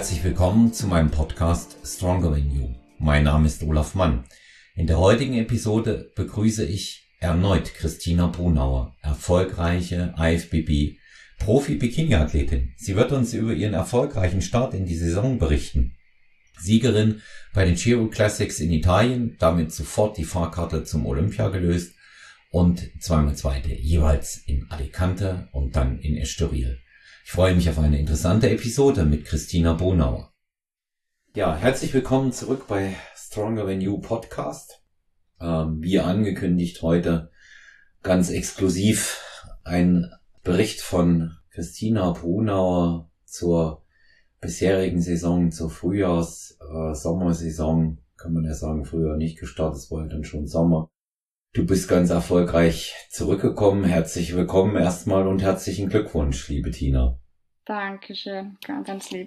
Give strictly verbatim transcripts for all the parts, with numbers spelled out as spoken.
Herzlich willkommen zu meinem Podcast Stronger Than You. Mein Name ist Olaf Mann. In der heutigen Episode begrüße ich erneut Christina Brunauer, erfolgreiche I F B B Profi-Bikini-Athletin. Sie wird uns über ihren erfolgreichen Start in die Saison berichten. Siegerin bei den Giro Classics in Italien, damit sofort die Fahrkarte zum Olympia gelöst und zweimal Zweite, jeweils in Alicante und dann in Estoril. Ich freue mich auf eine interessante Episode mit Christina Brunauer. Ja, herzlich willkommen zurück bei Stronger Than You Podcast. Ähm, wie angekündigt heute ganz exklusiv ein Bericht von Christina Brunauer zur bisherigen Saison, zur Frühjahrs-Sommersaison. Äh, kann man ja sagen, früher nicht gestartet, es war ja dann schon Sommer. Du bist ganz erfolgreich zurückgekommen. Herzlich willkommen erstmal und herzlichen Glückwunsch, liebe Tina. Dankeschön, ganz, ganz lieb.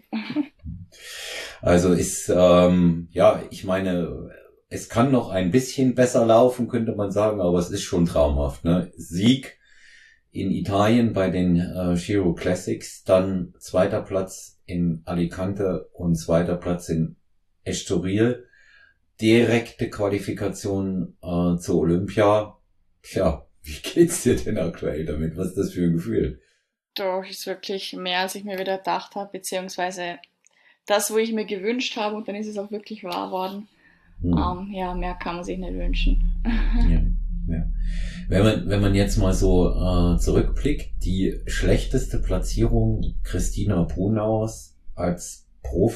Also ist, ähm, ja, ich meine, es kann noch ein bisschen besser laufen, könnte man sagen, aber es ist schon traumhaft, ne? Sieg in Italien bei den äh, Giro Classics, dann zweiter Platz in Alicante und zweiter Platz in Estoril. Direkte Qualifikation äh, zur Olympia. Tja, wie geht's dir denn aktuell damit? Was ist das für ein Gefühl? Doch, ist wirklich mehr, als ich mir wieder gedacht habe, beziehungsweise das, wo ich mir gewünscht habe, und dann ist es auch wirklich wahr worden. Hm. Ähm, ja, mehr kann man sich nicht wünschen. Ja, ja. Wenn man, wenn man jetzt mal so äh, zurückblickt, die schlechteste Platzierung Christina Brunauers als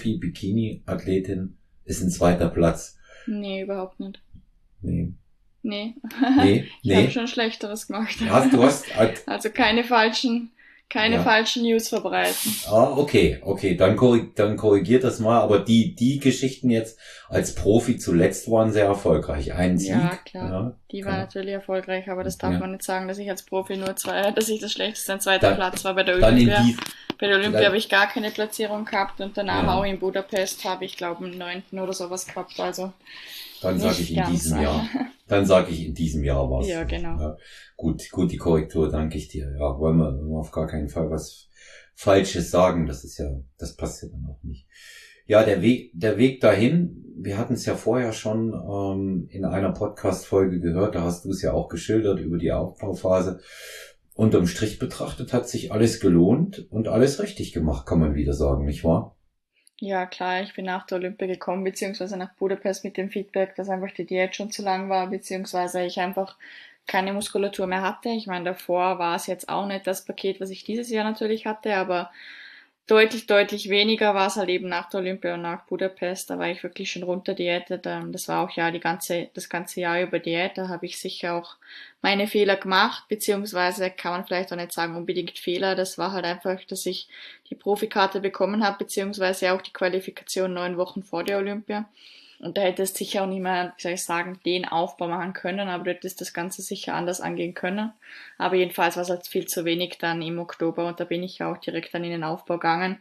Profi-Bikini-Athletin ist ein zweiter Platz. Nee, überhaupt nicht. Nee. Nee. Nee, ich nee. habe schon Schlechteres gemacht. Hast, du hast halt also keine falschen, keine ja. falschen News verbreiten. Ah, okay, okay, dann, korrig- dann korrigiert das mal, aber die, die Geschichten jetzt als Profi zuletzt waren sehr erfolgreich. Ein Sieg. Ja, klar. Ja, die war klar. natürlich erfolgreich, aber das darf Ja. man nicht sagen, dass ich als Profi nur zwei, dass ich das schlechteste ein zweiter Dann- Platz war bei der Dann in Olympia. die, Bei der Olympia Dann- habe ich gar keine Platzierung gehabt und danach Ja. auch in Budapest habe ich, glaube ich, einen neunten oder sowas gehabt. Also dann sage nicht ich in ganz. diesem Jahr. Dann sage ich in diesem Jahr was. Ja, genau. Ja, gut, gut, die Korrektur, danke ich dir. Ja, wollen wir, wollen wir auf gar keinen Fall was Falsches sagen. Das ist ja, das passt ja dann auch nicht. Ja, der Weg, der Weg dahin, wir hatten es ja vorher schon ähm, in einer Podcast-Folge gehört, da hast du es ja auch geschildert über die Aufbauphase. Unterm Strich betrachtet hat sich alles gelohnt und alles richtig gemacht, kann man wieder sagen, nicht wahr? Ja, klar, ich bin nach der Olympia gekommen, beziehungsweise nach Budapest mit dem Feedback, dass einfach die Diät schon zu lang war, beziehungsweise ich einfach keine Muskulatur mehr hatte. Ich meine, davor war es jetzt auch nicht das Paket, was ich dieses Jahr natürlich hatte, aber deutlich, deutlich weniger war es halt eben nach der Olympia und nach Budapest. Da war ich wirklich schon runter diätet. Das war auch ja die ganze, das ganze Jahr über Diät. Da habe ich sicher auch meine Fehler gemacht, beziehungsweise kann man vielleicht auch nicht sagen unbedingt Fehler. Das war halt einfach, dass ich die Profikarte bekommen habe, beziehungsweise auch die Qualifikation neun Wochen vor der Olympia. Und da hättest sicher auch nicht mehr, wie soll ich sagen, den Aufbau machen können, aber du hättest das Ganze sicher anders angehen können. Aber jedenfalls war es halt viel zu wenig dann im Oktober und da bin ich auch direkt dann in den Aufbau gegangen.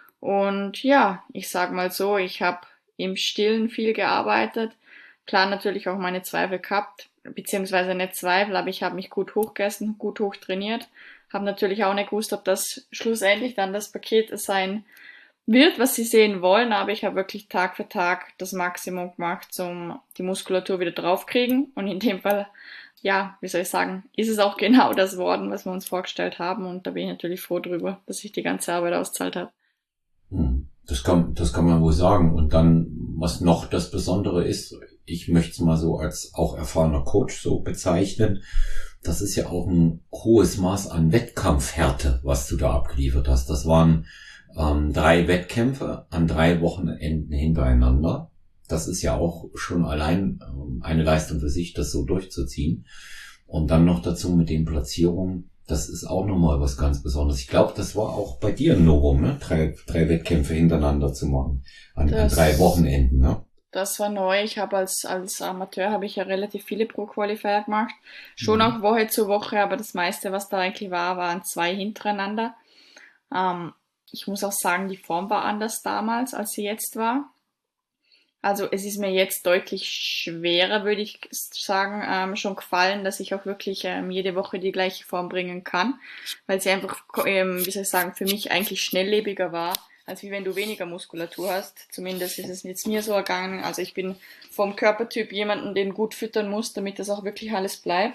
Und ja, ich sag mal so, ich habe im Stillen viel gearbeitet, klar natürlich auch meine Zweifel gehabt, beziehungsweise nicht Zweifel, aber ich habe mich gut hochgegessen, gut hochtrainiert, habe natürlich auch nicht gewusst, ob das schlussendlich dann das Paket sein wird, was sie sehen wollen, aber ich habe wirklich Tag für Tag das Maximum gemacht, um die Muskulatur wieder draufkriegen. Und in dem Fall, ja, wie soll ich sagen, ist es auch genau das worden, was wir uns vorgestellt haben. Und da bin ich natürlich froh drüber, dass sich die ganze Arbeit auszahlt hat. Das kann, das kann man wohl sagen. Und dann, was noch das Besondere ist, ich möchte es mal so als auch erfahrener Coach so bezeichnen, das ist ja auch ein hohes Maß an Wettkampfhärte, was du da abgeliefert hast. Das waren Ähm, drei Wettkämpfe an drei Wochenenden hintereinander. Das ist ja auch schon allein ähm, eine Leistung für sich, das so durchzuziehen. Und dann noch dazu mit den Platzierungen, das ist auch nochmal was ganz Besonderes. Ich glaube, das war auch bei dir ein Novum, ne? Drei, drei Wettkämpfe hintereinander zu machen. An, an drei Wochenenden, ne? Das war neu. Ich habe als, als Amateur habe ich ja relativ viele Pro-Qualifier gemacht. Schon Mhm. auch Woche zu Woche, aber das meiste, was da eigentlich war, waren zwei hintereinander. Ähm, Ich muss auch sagen, die Form war anders damals, als sie jetzt war. Also es ist mir jetzt deutlich schwerer, würde ich sagen, ähm, schon gefallen, dass ich auch wirklich ähm, jede Woche die gleiche Form bringen kann, weil sie einfach, ähm, wie soll ich sagen, für mich eigentlich schnelllebiger war als wie wenn du weniger Muskulatur hast. Zumindest ist es jetzt mir so ergangen. Also ich bin vom Körpertyp jemanden, den gut füttern muss, damit das auch wirklich alles bleibt.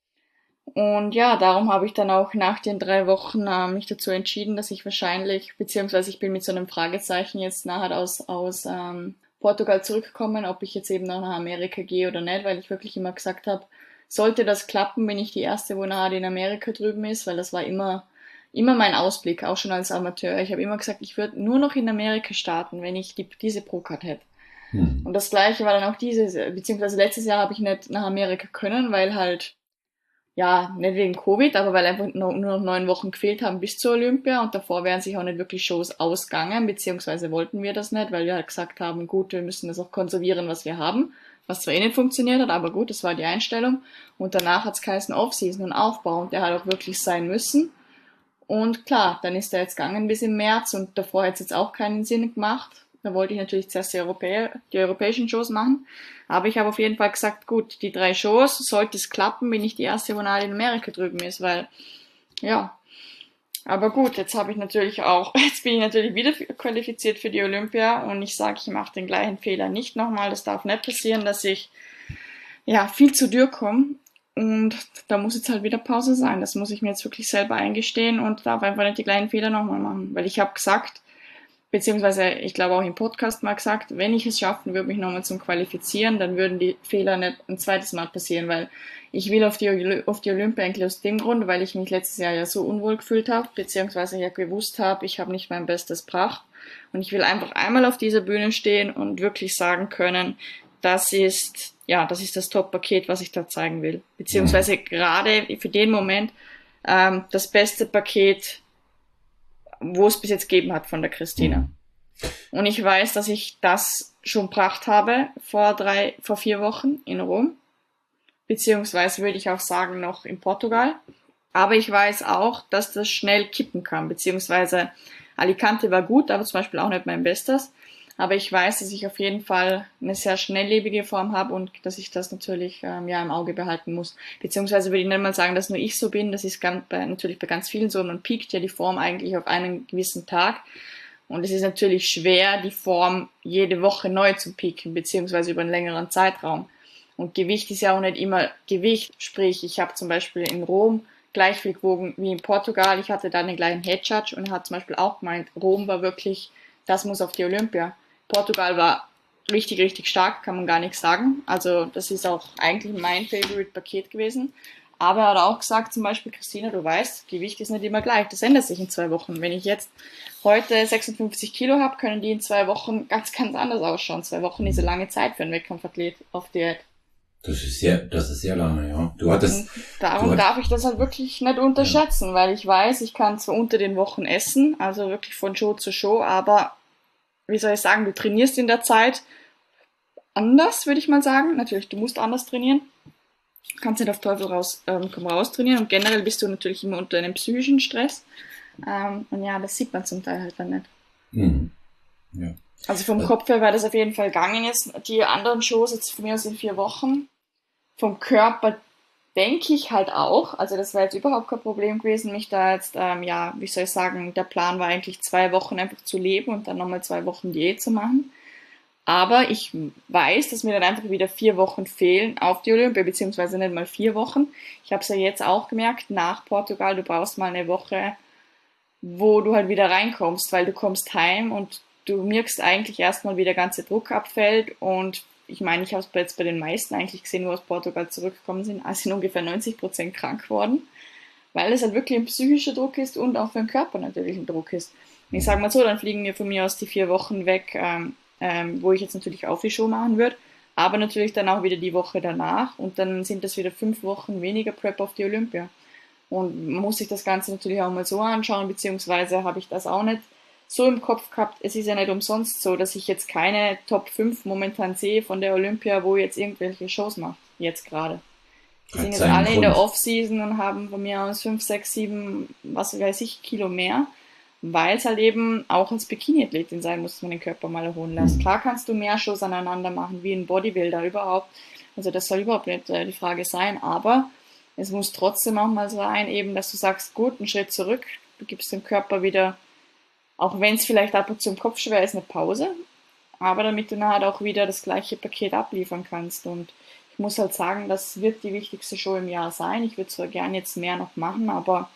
Und ja, darum habe ich dann auch nach den drei Wochen äh, mich dazu entschieden, dass ich wahrscheinlich, beziehungsweise ich bin mit so einem Fragezeichen jetzt nachher aus, aus ähm, Portugal zurückgekommen, ob ich jetzt eben noch nach Amerika gehe oder nicht, weil ich wirklich immer gesagt habe, sollte das klappen, bin ich die Erste, wo nachher in Amerika drüben ist, weil das war immer, immer mein Ausblick, auch schon als Amateur. Ich habe immer gesagt, ich würde nur noch in Amerika starten, wenn ich die, diese Pro-Card hätte. Hm. Und das Gleiche war dann auch dieses, beziehungsweise letztes Jahr habe ich nicht nach Amerika können, weil halt ja, nicht wegen Covid, aber weil einfach nur, nur noch neun Wochen gefehlt haben bis zur Olympia und davor wären sich auch nicht wirklich Shows ausgegangen, beziehungsweise wollten wir das nicht, weil wir halt gesagt haben, gut, wir müssen das auch konservieren, was wir haben, was zwar eh nicht funktioniert hat, aber gut, das war die Einstellung. Und danach hat's geheißen Off-Season und Aufbau und der hat auch wirklich sein müssen. Und klar, dann ist er jetzt gegangen bis im März und davor hat es jetzt auch keinen Sinn gemacht. Da wollte ich natürlich zuerst die, Europäer, die europäischen Shows machen. Aber ich habe auf jeden Fall gesagt, gut, die drei Shows, sollte es klappen, bin ich die erste, wo nahe in Amerika drüben ist, weil, ja. Aber gut, jetzt habe ich natürlich auch, jetzt bin ich natürlich wieder qualifiziert für die Olympia und ich sage, ich mache den gleichen Fehler nicht nochmal. Das darf nicht passieren, dass ich, ja, viel zu dürr komme. Und da muss jetzt halt wieder Pause sein. Das muss ich mir jetzt wirklich selber eingestehen und darf einfach nicht die gleichen Fehler nochmal machen. Weil ich habe gesagt, beziehungsweise ich glaube auch im Podcast mal gesagt, wenn ich es schaffen würde, mich nochmal zum Qualifizieren, dann würden die Fehler nicht ein zweites Mal passieren, weil ich will auf die, auf die Olympia eigentlich aus dem Grund, weil ich mich letztes Jahr ja so unwohl gefühlt habe, beziehungsweise ja gewusst habe, ich habe nicht mein Bestes gebracht und ich will einfach einmal auf dieser Bühne stehen und wirklich sagen können, das ist, ja, das ist das Top-Paket, was ich da zeigen will, beziehungsweise gerade für den Moment ähm, das beste Paket, wo es bis jetzt gegeben hat von der Christina. Mhm. Und ich weiß, dass ich das schon gebracht habe vor drei, vor vier Wochen in Rom. Beziehungsweise würde ich auch sagen noch in Portugal. Aber ich weiß auch, dass das schnell kippen kann. Beziehungsweise Alicante war gut, aber zum Beispiel auch nicht mein Bestes. Aber ich weiß, dass ich auf jeden Fall eine sehr schnelllebige Form habe und dass ich das natürlich ähm, ja im Auge behalten muss. Beziehungsweise würde ich nicht mal sagen, dass nur ich so bin. Das ist ganz, bei, natürlich bei ganz vielen so. Man piekt ja die Form eigentlich auf einen gewissen Tag. Und es ist natürlich schwer, die Form jede Woche neu zu pieken, beziehungsweise über einen längeren Zeitraum. Und Gewicht ist ja auch nicht immer Gewicht. Sprich, ich habe zum Beispiel in Rom gleich viel gewogen wie in Portugal. Ich hatte da einen kleinen Head Judge und er hat zum Beispiel auch gemeint, Rom war wirklich, das muss auf die Olympia. Portugal war richtig, richtig stark, kann man gar nichts sagen. Also das ist auch eigentlich mein Favorite-Paket gewesen. Aber er hat auch gesagt, zum Beispiel, Christina, du weißt, Gewicht ist nicht immer gleich. Das ändert sich in zwei Wochen. Wenn ich jetzt heute sechsundfünfzig Kilo habe, können die in zwei Wochen ganz, ganz anders ausschauen. Zwei Wochen ist eine lange Zeit für einen Wettkampfathlet auf Diät. Das ist sehr, das ist sehr lange, ja. Du hattest. Und darum du darf ich das halt wirklich nicht unterschätzen, ja. Weil ich weiß, ich kann zwar unter den Wochen essen, also wirklich von Show zu Show, aber wie soll ich sagen, du trainierst in der Zeit anders, würde ich mal sagen. Natürlich, du musst anders trainieren. Du kannst nicht auf Teufel raus, ähm, komm raus trainieren und generell bist du natürlich immer unter einem psychischen Stress. Ähm, und ja, das sieht man zum Teil halt dann nicht. Mhm. Ja. Also vom Kopf her war das auf jeden Fall gegangen jetzt. Die anderen Shows jetzt von mir aus in vier Wochen. Vom Körper denke ich halt auch. Also das war jetzt überhaupt kein Problem gewesen, mich da jetzt, ähm, ja, wie soll ich sagen, der Plan war eigentlich zwei Wochen einfach zu leben und dann nochmal zwei Wochen Diät zu machen. Aber ich weiß, dass mir dann einfach wieder vier Wochen fehlen auf die Olympia, beziehungsweise nicht mal vier Wochen. Ich habe es ja jetzt auch gemerkt, nach Portugal, du brauchst mal eine Woche, wo du halt wieder reinkommst, weil du kommst heim und du merkst eigentlich erstmal, wie der ganze Druck abfällt. Und ich meine, ich habe es jetzt bei den meisten eigentlich gesehen, wo aus Portugal zurückgekommen sind, also sind ungefähr neunzig Prozent krank geworden, weil es halt wirklich ein psychischer Druck ist und auch für den Körper natürlich ein Druck ist. Und ich sage mal so, dann fliegen wir von mir aus die vier Wochen weg, ähm, ähm, wo ich jetzt natürlich auch die Show machen würde, aber natürlich dann auch wieder die Woche danach und dann sind das wieder fünf Wochen weniger Prep auf die Olympia. Und man muss sich das Ganze natürlich auch mal so anschauen, beziehungsweise habe ich das auch nicht so im Kopf gehabt. Es ist ja nicht umsonst so, dass ich jetzt keine Top fünf momentan sehe von der Olympia, wo jetzt irgendwelche Shows macht, jetzt gerade. Die sind jetzt alle Grund. In der Off-Season und haben von mir aus fünf, sechs, sieben, was weiß ich, Kilo mehr, weil es halt eben auch als Bikini-Athletin sein muss, dass man den Körper mal erholen lässt. Mhm. Klar kannst du mehr Shows aneinander machen, wie ein Bodybuilder überhaupt. Also das soll überhaupt nicht äh, die Frage sein, aber es muss trotzdem auch mal sein, eben, dass du sagst, gut, einen Schritt zurück, du gibst dem Körper wieder auch wenn es vielleicht ab und zu im Kopf schwer ist, eine Pause, aber damit du nachher auch wieder das gleiche Paket abliefern kannst. Und ich muss halt sagen, das wird die wichtigste Show im Jahr sein. Ich würde zwar gerne jetzt mehr noch machen, aber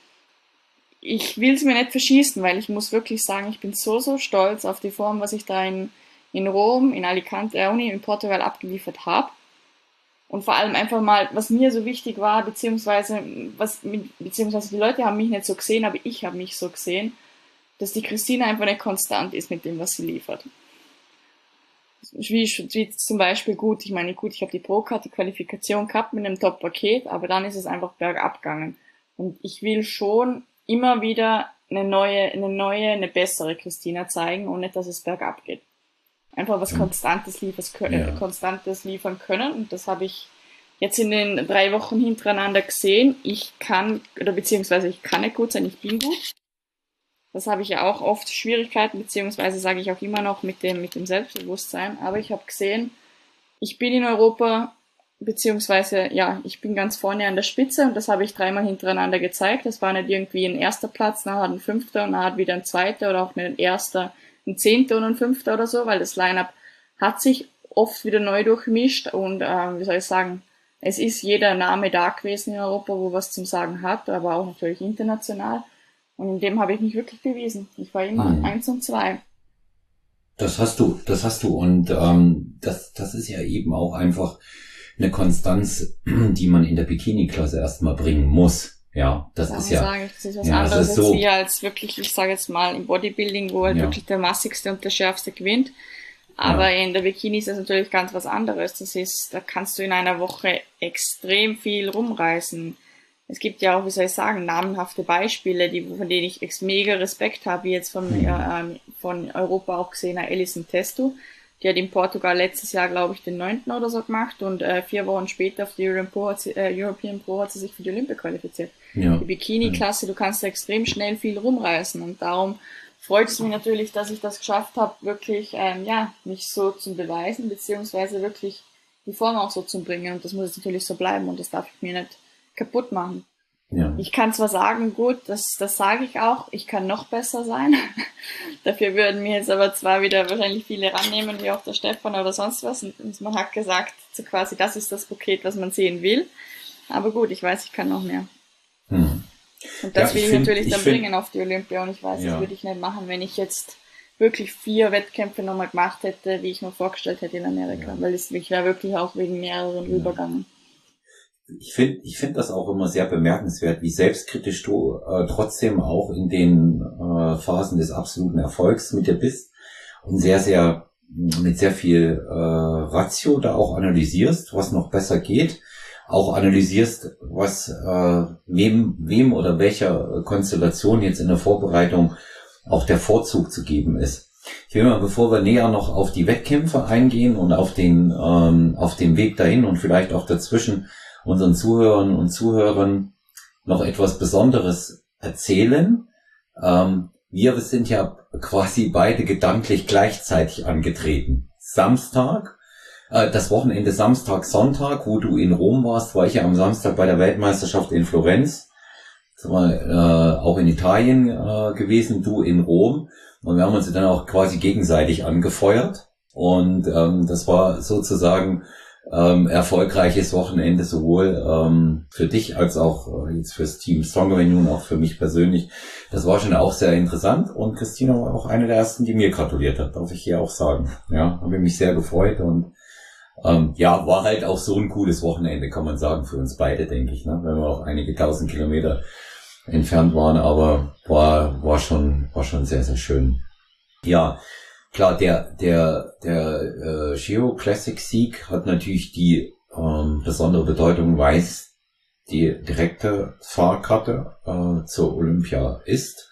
ich will es mir nicht verschießen, weil ich muss wirklich sagen, ich bin so, so stolz auf die Form, was ich da in, in Rom, in Alicante, äh, Uni, in Portugal abgeliefert habe. Und vor allem einfach mal, was mir so wichtig war, beziehungsweise, was, beziehungsweise die Leute haben mich nicht so gesehen, aber ich habe mich so gesehen, dass die Christina einfach nicht konstant ist mit dem, was sie liefert. Wie, wie zum Beispiel gut, ich meine, gut, ich habe die Pro-Card, die Qualifikation gehabt mit einem Top-Paket, aber dann ist es einfach bergab gegangen. Und ich will schon immer wieder eine neue, eine neue, eine bessere Christina zeigen und nicht, dass es bergab geht. Einfach was Konstantes, liefers, ja. Konstantes liefern können. Und das habe ich jetzt in den drei Wochen hintereinander gesehen. Ich kann, oder beziehungsweise ich kann nicht gut sein, ich bin gut. Das habe ich ja auch oft Schwierigkeiten, beziehungsweise sage ich auch immer noch mit dem, mit dem Selbstbewusstsein. Aber ich habe gesehen, ich bin in Europa, beziehungsweise, ja, ich bin ganz vorne an der Spitze und das habe ich dreimal hintereinander gezeigt. Das war nicht irgendwie ein erster Platz, nachher ein fünfter und nachher wieder ein zweiter oder auch nicht ein erster, ein zehnter und ein fünfter oder so, weil das Line-Up hat sich oft wieder neu durchmischt und, äh, wie soll ich sagen, es ist jeder Name da gewesen in Europa, wo was zum Sagen hat, aber auch natürlich international. Und in dem habe ich mich wirklich bewiesen. Ich war immer mhm. eins und zwei. Das hast du, das hast du und ähm, das, das ist ja eben auch einfach eine Konstanz, die man in der Bikini-Klasse erstmal bringen muss. Ja, das Darf ist ja. Sagen, das ist was ja, anderes ist so, als, als wirklich, ich sage jetzt mal, im Bodybuilding, wo halt ja. wirklich der massigste und der schärfste gewinnt. Aber ja. in der Bikini ist das natürlich ganz was anderes. Das ist, da kannst du in einer Woche extrem viel rumreißen. Es gibt ja auch, wie soll ich sagen, namenhafte Beispiele, die, von denen ich mega Respekt habe, wie jetzt von, mhm. äh, von Europa auch gesehen, Alison Testo. Die hat in Portugal letztes Jahr, glaube ich, den neunten oder so gemacht und äh, vier Wochen später auf die European Pro, hat sie, äh, European Pro hat sie sich für die Olympia qualifiziert. Ja. Die Bikini-Klasse, du kannst da extrem schnell viel rumreißen und darum freut es mich natürlich, dass ich das geschafft habe, wirklich, ähm, ja, mich so zu beweisen, beziehungsweise wirklich die Form auch so zu bringen und das muss jetzt natürlich so bleiben und das darf ich mir nicht kaputt machen. Ja. Ich kann zwar sagen, gut, das, das sage ich auch, ich kann noch besser sein. Dafür würden mir jetzt aber zwar wieder wahrscheinlich viele rannehmen, wie auch der Stefan oder sonst was. Und, und man hat gesagt, so quasi, das ist das Paket, was man sehen will. Aber gut, ich weiß, ich kann noch mehr. Hm. Und das ja, will ich, find, natürlich ich dann find, bringen auf die Olympia. Und ich weiß, ja. das würde ich nicht machen, wenn ich jetzt wirklich vier Wettkämpfe nochmal gemacht hätte, wie ich mir vorgestellt hätte in Amerika. Ja. Weil es, ich wäre wirklich auch wegen mehreren ja. Übergangen. Ich finde ich finde das auch immer sehr bemerkenswert, wie selbstkritisch du äh, trotzdem auch in den äh, Phasen des absoluten Erfolgs mit dir bist und sehr, sehr mit sehr viel äh, Ratio da auch analysierst, was noch besser geht, auch analysierst, was äh, wem wem oder welcher Konstellation jetzt in der Vorbereitung auch der Vorzug zu geben ist. Ich will mal, bevor wir näher noch auf die Wettkämpfe eingehen und auf den ähm, auf den Weg dahin und vielleicht auch dazwischen unseren Zuhörern und Zuhörern noch etwas Besonderes erzählen. Ähm, wir sind ja quasi beide gedanklich gleichzeitig angetreten. Samstag, äh, das Wochenende Samstag, Sonntag, wo du in Rom warst, war ich ja am Samstag bei der Weltmeisterschaft in Florenz. Das war äh, auch in Italien äh, gewesen, du in Rom. Und wir haben uns dann auch quasi gegenseitig angefeuert. Und ähm, das war sozusagen Ähm, erfolgreiches Wochenende sowohl ähm, für dich als auch äh, jetzt fürs Team Stronger Than You und auch für mich persönlich. Das war schon auch sehr interessant und Christina war auch eine der ersten, die mir gratuliert hat, darf ich hier auch sagen. Ja, habe mich sehr gefreut und ähm, ja, war halt auch so ein cooles Wochenende, kann man sagen, für uns beide, denke ich, ne? Wenn wir auch einige tausend Kilometer entfernt waren, aber war war schon war schon sehr, sehr schön. Ja. Klar, der der der äh, Giro Classic Sieg hat natürlich die ähm, besondere Bedeutung, weil es die direkte Fahrkarte äh, zur Olympia ist.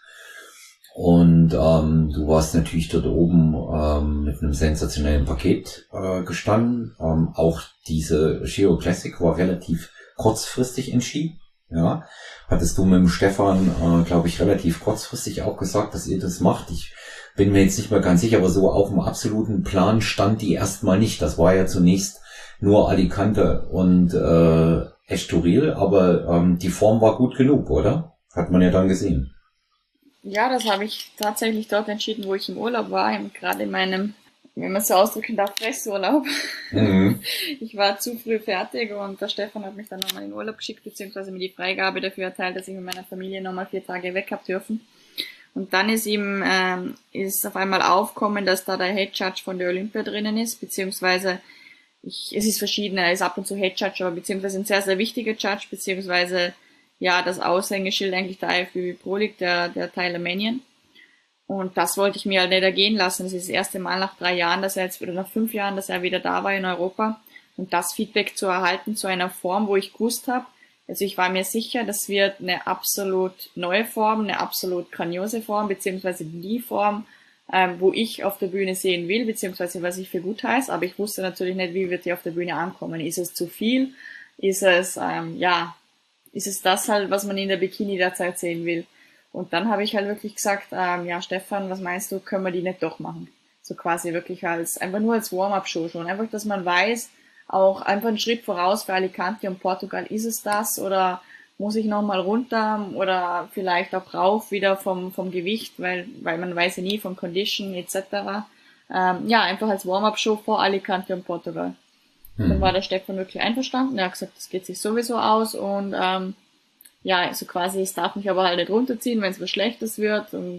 Und ähm, du warst natürlich dort oben ähm, mit einem sensationellen Paket äh, gestanden. Ähm, auch diese Giro Classic war relativ kurzfristig entschieden. Ja, hattest du mit dem Stefan, äh, glaube ich, relativ kurzfristig auch gesagt, dass ihr das macht. Ich bin mir jetzt nicht mehr ganz sicher, aber so auf dem absoluten Plan stand die erstmal nicht. Das war ja zunächst nur Alicante und äh, Estoril, aber ähm, die Form war gut genug, oder? Hat man ja dann gesehen. Ja, das habe ich tatsächlich dort entschieden, wo ich im Urlaub war, gerade in meinem, wenn man es so ausdrücken darf, Fressurlaub. Mhm. Ich war zu früh fertig und der Stefan hat mich dann nochmal in den Urlaub geschickt, beziehungsweise mir die Freigabe dafür erteilt, dass ich mit meiner Familie nochmal vier Tage weg habe dürfen. Und dann ist ihm, ähm, ist auf einmal aufkommen, dass da der Head Judge von der Olympia drinnen ist, beziehungsweise ich, es ist verschieden, er ist ab und zu Head Judge, aber beziehungsweise ein sehr, sehr wichtiger Judge, beziehungsweise ja, das Aushängeschild eigentlich der I F B B Pro League, der, der Tyler Mannion. Und das wollte ich mir halt nicht ergehen lassen. Das ist das erste Mal nach drei Jahren, dass er jetzt, oder nach fünf Jahren, dass er wieder da war in Europa. Und das Feedback zu erhalten zu einer Form, wo ich gewusst habe, also ich war mir sicher, das wird eine absolut neue Form, eine absolut grandiose Form, beziehungsweise die Form, ähm, wo ich auf der Bühne sehen will, beziehungsweise was ich für gut heiße. Aber ich wusste natürlich nicht, wie wird die auf der Bühne ankommen. Ist es zu viel? Ist es, ähm, ja, ist es das halt, was man in der Bikini derzeit sehen will? Und dann habe ich halt wirklich gesagt, ähm, ja Stefan, was meinst du, können wir die nicht doch machen? So quasi wirklich als, einfach nur als Warm-up-Show schon. Einfach, dass man weiß, auch einfach einen Schritt voraus für Alicante und Portugal, ist es das? Oder muss ich nochmal runter oder vielleicht auch rauf wieder vom, vom Gewicht, weil, weil man weiß ja nie von Condition et cetera. Ähm, ja, einfach als Warm-up-Show vor Alicante und Portugal. Mhm. Dann war der Stefan wirklich einverstanden. Er hat gesagt, das geht sich sowieso aus und ähm, ja, so quasi, es darf mich aber halt nicht runterziehen, wenn es was Schlechtes wird und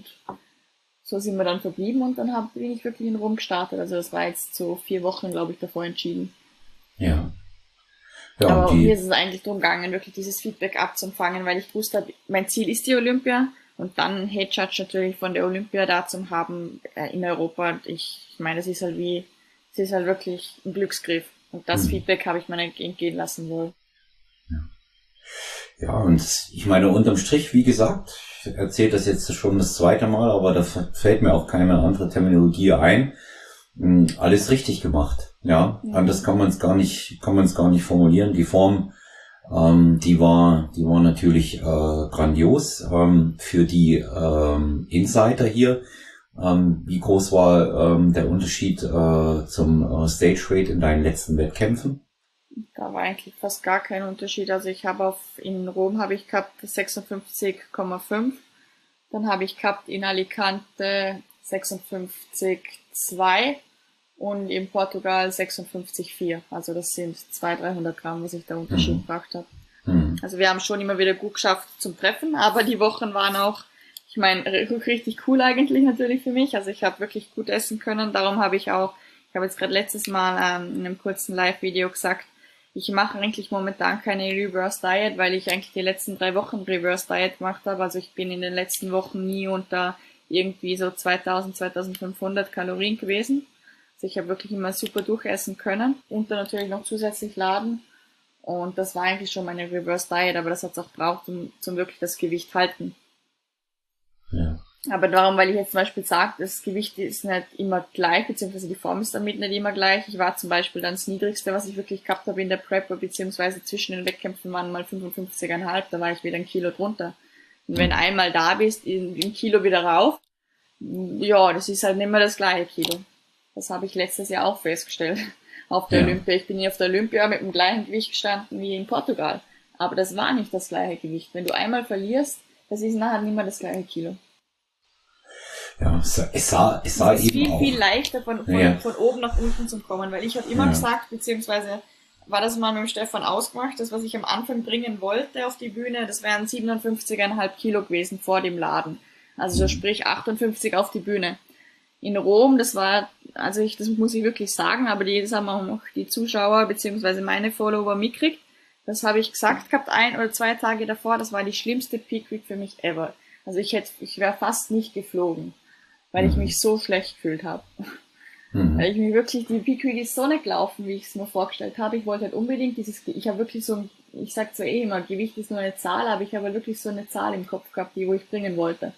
so sind wir dann verblieben und dann hab, bin ich wirklich in Rom gestartet. Also das war jetzt so vier Wochen, glaube ich, davor entschieden. Ja. Ja, aber die... mir ist es eigentlich darum gegangen, wirklich dieses Feedback abzufangen, weil ich wusste, mein Ziel ist die Olympia und dann einen Head Judge natürlich von der Olympia da zu haben äh, in Europa. Ich, ich meine, es ist halt wie, es ist halt wirklich ein Glücksgriff und das hm. Feedback habe ich mir nicht entgehen lassen wollen. Ja. Ja, und ich meine, unterm Strich, wie gesagt, ich erzähle das jetzt schon das zweite Mal, aber da fällt mir auch keine andere Terminologie ein. Alles richtig gemacht, ja. ja. Anders kann man es gar nicht, kann man es gar nicht formulieren. Die Form, ähm, die war, die war natürlich äh, grandios ähm, für die ähm, Insider hier. Ähm, wie groß war ähm, der Unterschied äh, zum äh, Stage Rate in deinen letzten Wettkämpfen? Da war eigentlich fast gar kein Unterschied. Also ich habe auf, in Rom habe ich gehabt sechsundfünfzig Komma fünf. Dann habe ich gehabt in Alicante sechsundfünfzig Komma zwei und in Portugal sechsundfünfzig Komma vier. Also das sind zweihundert, dreihundert Gramm, was ich da Unterschied mhm. gebracht habe. Mhm. Also wir haben schon immer wieder gut geschafft zum Treffen, aber die Wochen waren auch, ich meine, richtig cool eigentlich natürlich für mich. Also ich habe wirklich gut essen können. Darum habe ich auch, ich habe jetzt gerade letztes Mal ähm, in einem kurzen Live-Video gesagt, ich mache eigentlich momentan keine Reverse Diet, weil ich eigentlich die letzten drei Wochen Reverse Diet gemacht habe. Also ich bin in den letzten Wochen nie unter irgendwie so zweitausend, zweitausendfünfhundert Kalorien gewesen. Also ich habe wirklich immer super durchessen können und dann natürlich noch zusätzlich laden. Und das war eigentlich schon meine Reverse Diet, aber das hat es auch gebraucht, um zum wirklich das Gewicht halten. Ja. Aber darum, weil ich jetzt zum Beispiel sage, das Gewicht ist nicht immer gleich, beziehungsweise die Form ist damit nicht immer gleich. Ich war zum Beispiel dann das Niedrigste, was ich wirklich gehabt habe in der Prep, beziehungsweise zwischen den Wettkämpfen waren mal fünfundfünfzig Komma fünf, da war ich wieder ein Kilo drunter. Und wenn einmal da bist, ein Kilo wieder rauf, ja, das ist halt nicht mehr das gleiche Kilo. Das habe ich letztes Jahr auch festgestellt auf der ja. Olympia. Ich bin hier auf der Olympia mit dem gleichen Gewicht gestanden wie in Portugal. Aber das war nicht das gleiche Gewicht. Wenn du einmal verlierst, das ist nachher nicht mehr das gleiche Kilo. Ja, es sah, es sah es ist eben viel, auch. viel leichter von, von, ja. von oben nach unten zu kommen, weil ich habe immer ja. gesagt, beziehungsweise war das mal mit dem Stefan ausgemacht, das, was ich am Anfang bringen wollte auf die Bühne, das wären siebenundfünfzig Komma fünf Kilo gewesen vor dem Laden. Also so sprich achtundfünfzig auf die Bühne. In Rom, das war, also ich, das muss ich wirklich sagen, aber die, das haben auch die Zuschauer beziehungsweise meine Follower mitgekriegt. Das habe ich gesagt gehabt, ein oder zwei Tage davor, das war die schlimmste Peak Week für mich ever. Also ich hätte, ich wäre fast nicht geflogen, weil mhm. ich mich so schlecht gefühlt habe. Mhm. Weil ich mich wirklich, die Peak Week ist so nicht gelaufen, wie ich es mir vorgestellt habe. Ich wollte halt unbedingt dieses, ich habe wirklich so ein, ich sag so eh immer, Gewicht ist nur eine Zahl, aber ich habe halt wirklich so eine Zahl im Kopf gehabt, die wo ich bringen wollte.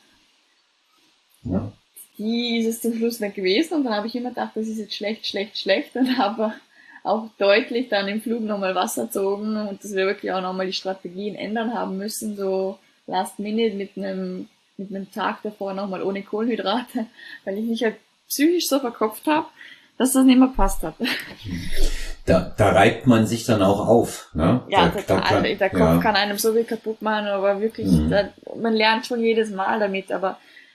Ja. Die ist es zum Schluss nicht gewesen und dann habe ich immer gedacht, das ist jetzt schlecht, schlecht, schlecht und habe auch deutlich dann im Flug nochmal Wasser gezogen und dass wir wirklich auch nochmal die Strategien ändern haben müssen, so last minute mit einem mit einem Tag davor nochmal ohne Kohlenhydrate, weil ich mich halt psychisch so verkopft habe, dass das nicht mehr passt hat. Da, da reibt man sich dann auch auf, ne? Ja, da, total. Da kann, der Kopf ja. kann einem so viel kaputt machen, aber wirklich, mhm. da, man lernt schon jedes Mal damit, aber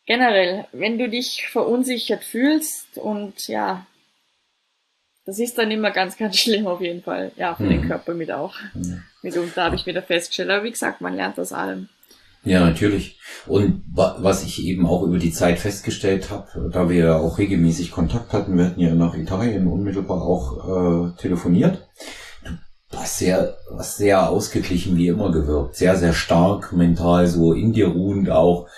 generell, wenn du dich verunsichert fühlst und ja, das ist dann immer ganz, ganz schlimm auf jeden Fall. Ja, für den Mhm. Körper mit auch. Mhm. Mitunter habe ich wieder festgestellt. Aber wie gesagt, man lernt aus allem. Ja, natürlich. Und wa was ich eben auch über die Zeit festgestellt habe, da wir ja auch regelmäßig Kontakt hatten, wir hatten ja nach Italien unmittelbar auch äh, telefoniert, du hast sehr, hast sehr ausgeglichen wie immer gewirkt, sehr, sehr stark mental, so in dir ruhend auch.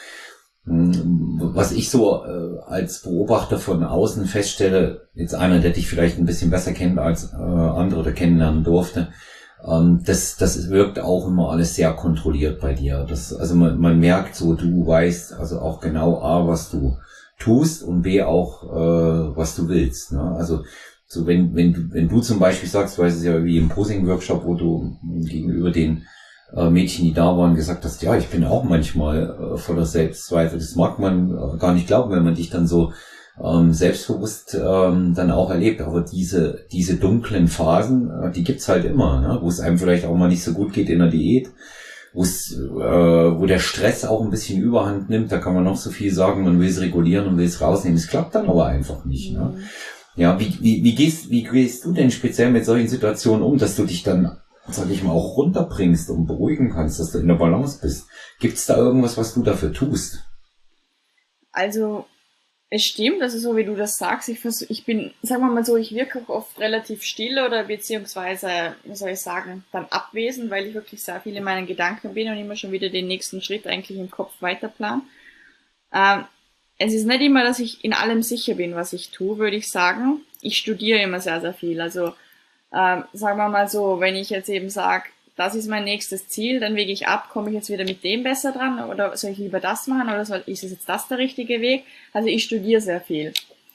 Was ich so äh, als Beobachter von außen feststelle, jetzt einer, der dich vielleicht ein bisschen besser kennt als äh, andere oder kennenlernen durfte, ähm, das, das wirkt auch immer alles sehr kontrolliert bei dir. Das, also man, man merkt so, du weißt also auch genau A, was du tust und B auch, äh, was du willst. Ne? Also so wenn, wenn du, wenn du zum Beispiel sagst, du weißt es ja wie im Posing-Workshop, wo du gegenüber den Mädchen, die da waren, gesagt hast, ja, ich bin auch manchmal äh, voller Selbstzweifel. Das mag man äh, gar nicht glauben, wenn man dich dann so ähm, selbstbewusst ähm, dann auch erlebt. Aber diese diese dunklen Phasen, äh, die gibt's halt immer, ne? Wo es einem vielleicht auch mal nicht so gut geht in der Diät, wo es, äh, wo der Stress auch ein bisschen Überhand nimmt. Da kann man noch so viel sagen, man will es regulieren und will es rausnehmen. Es klappt dann aber einfach nicht. Ne? Mhm. Ja, wie, wie, wie gehst wie gehst du denn speziell mit solchen Situationen um, dass du dich dann, sag ich mal, auch runterbringst und beruhigen kannst, dass du in der Balance bist? Gibt's da irgendwas, was du dafür tust? Also, es stimmt, also so wie du das sagst, ich versuch, ich bin, sagen wir mal so, ich wirke auch oft relativ still oder beziehungsweise, wie soll ich sagen, dann abwesend, weil ich wirklich sehr viel in meinen Gedanken bin und immer schon wieder den nächsten Schritt eigentlich im Kopf weiterplan. Ähm, es ist nicht immer, dass ich in allem sicher bin, was ich tue, würde ich sagen. Ich studiere immer sehr, sehr viel. Also ähm, sagen wir mal so, wenn ich jetzt eben sage, das ist mein nächstes Ziel, dann wege ich ab, komme ich jetzt wieder mit dem besser dran oder soll ich lieber das machen oder soll, ist es jetzt das der richtige Weg? Also ich studiere sehr viel.